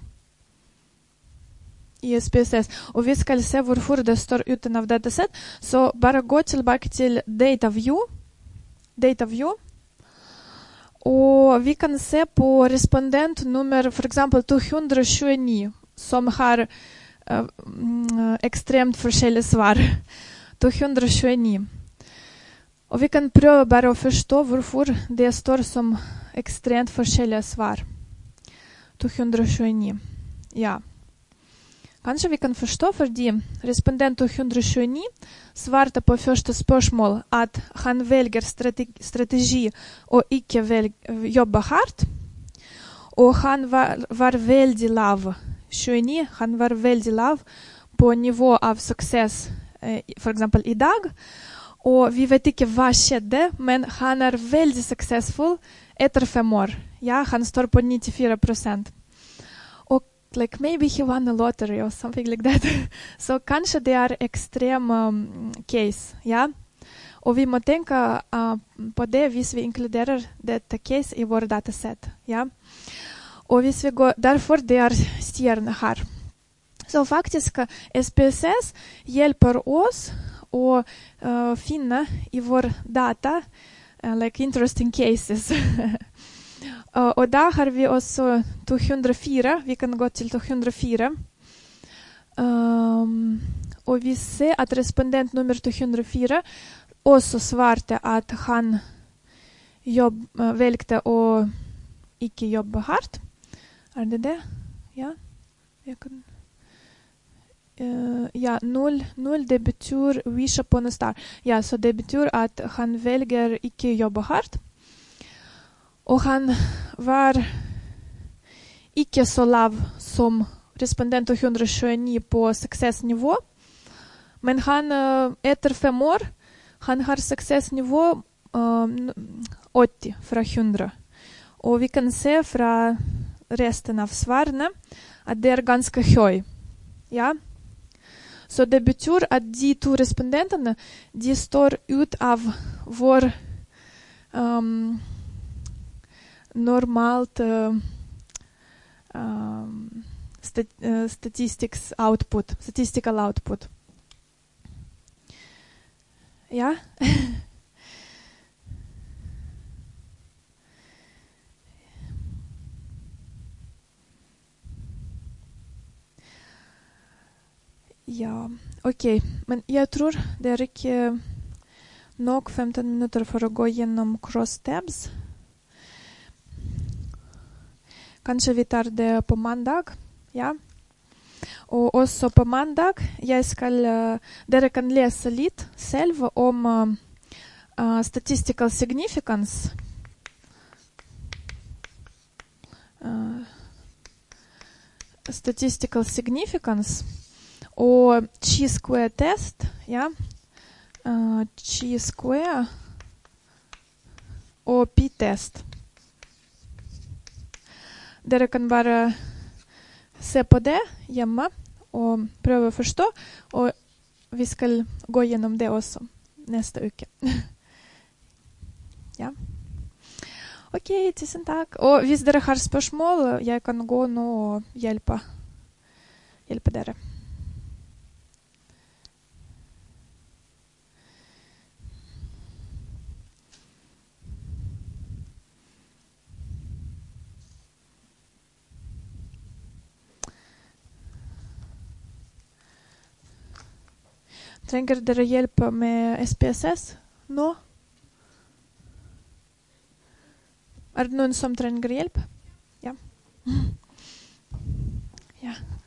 i S P S S. Og vi skal se hvorfor det står uten av datasett. Så bare gå tilbake til data view. Data view. Og vi kan se på respondent nummer for eksempel to hundre tjueni, som har uh, ekstremt forskjellige svar. to hundre tjueni. Og vi kan prøve bare å forstå hvorfor det står som ekstremt forskjellige svar. to hundre tjueni. Ja. Kanskje vi kan forstå, fordi respondent to hundre tjueni svarte på første spørsmål at han velger strategi, strategi og ikke velg, jobber hardt. Og han var, var veldig lav. tjueni, han var veldig lav på nivå av suksess, eh, for eksempel i dag. Og vi vet ikke hva skjedde, men han er veldig suksessfull etter fem år. Ja, han står på nittifire prosent. Og like, maybe he won a lottery or something like that. Så kanskje det er ekstrem um, case, ja. Og vi må tenke uh, på det hvis vi inkluderer dette case i vår datasett, ja. Og hvis vi går, derfor det er stjerne her. Så faktisk S P S S hjelper oss å uh, finne i vår data uh, like interesting cases. uh, og da har vi også to hundre fire. Vi kan gå til to hundre fire. Um, og vi ser at respondent nummer to hundre fire også svarte at han jobb, uh, velgte å ikke jobbe hardt. Er det det? Ja. Jeg kan... Uh, ja, null, null, det betyr wish upon a star. Ja, så det betyr at han velger ikke jobbe hardt. Og han var ikke så lav som respondent to hundre tjueni på suksessnivå. Men han, uh, etter fem år, han har suksessnivå uh, åtti fra hundre. Og vi kan se fra resten av svarene at det er ganske høy. Ja. Så det betyr at de to respondentene, de står ut av vår um, normalt uh, um, stat, uh, statistics output, statistical output. Ja? Ja, ok. Men jeg tror det er ikke nok femten minutter for å gå gjennom cross-tabs. Kanskje vi tar det på mandag, ja. Og også på mandag, jeg skal, uh, dere kan lese litt selv om uh, uh, statistical significance. Uh, statistical significance. Og chi-square test, ja, uh, chi-square og pi-test. Dere kan bare se på det hjemme og prøve å forstå. Og vi skal gå gjennom det også neste uke. Ja. Ok, tusen takk. Og hvis dere har spørsmål, jeg kan gå nå og hjelpe, hjelpe dere. Trenger dere hjelp med S P S S nå? Er det noen som trenger hjelp? Ja. Ja.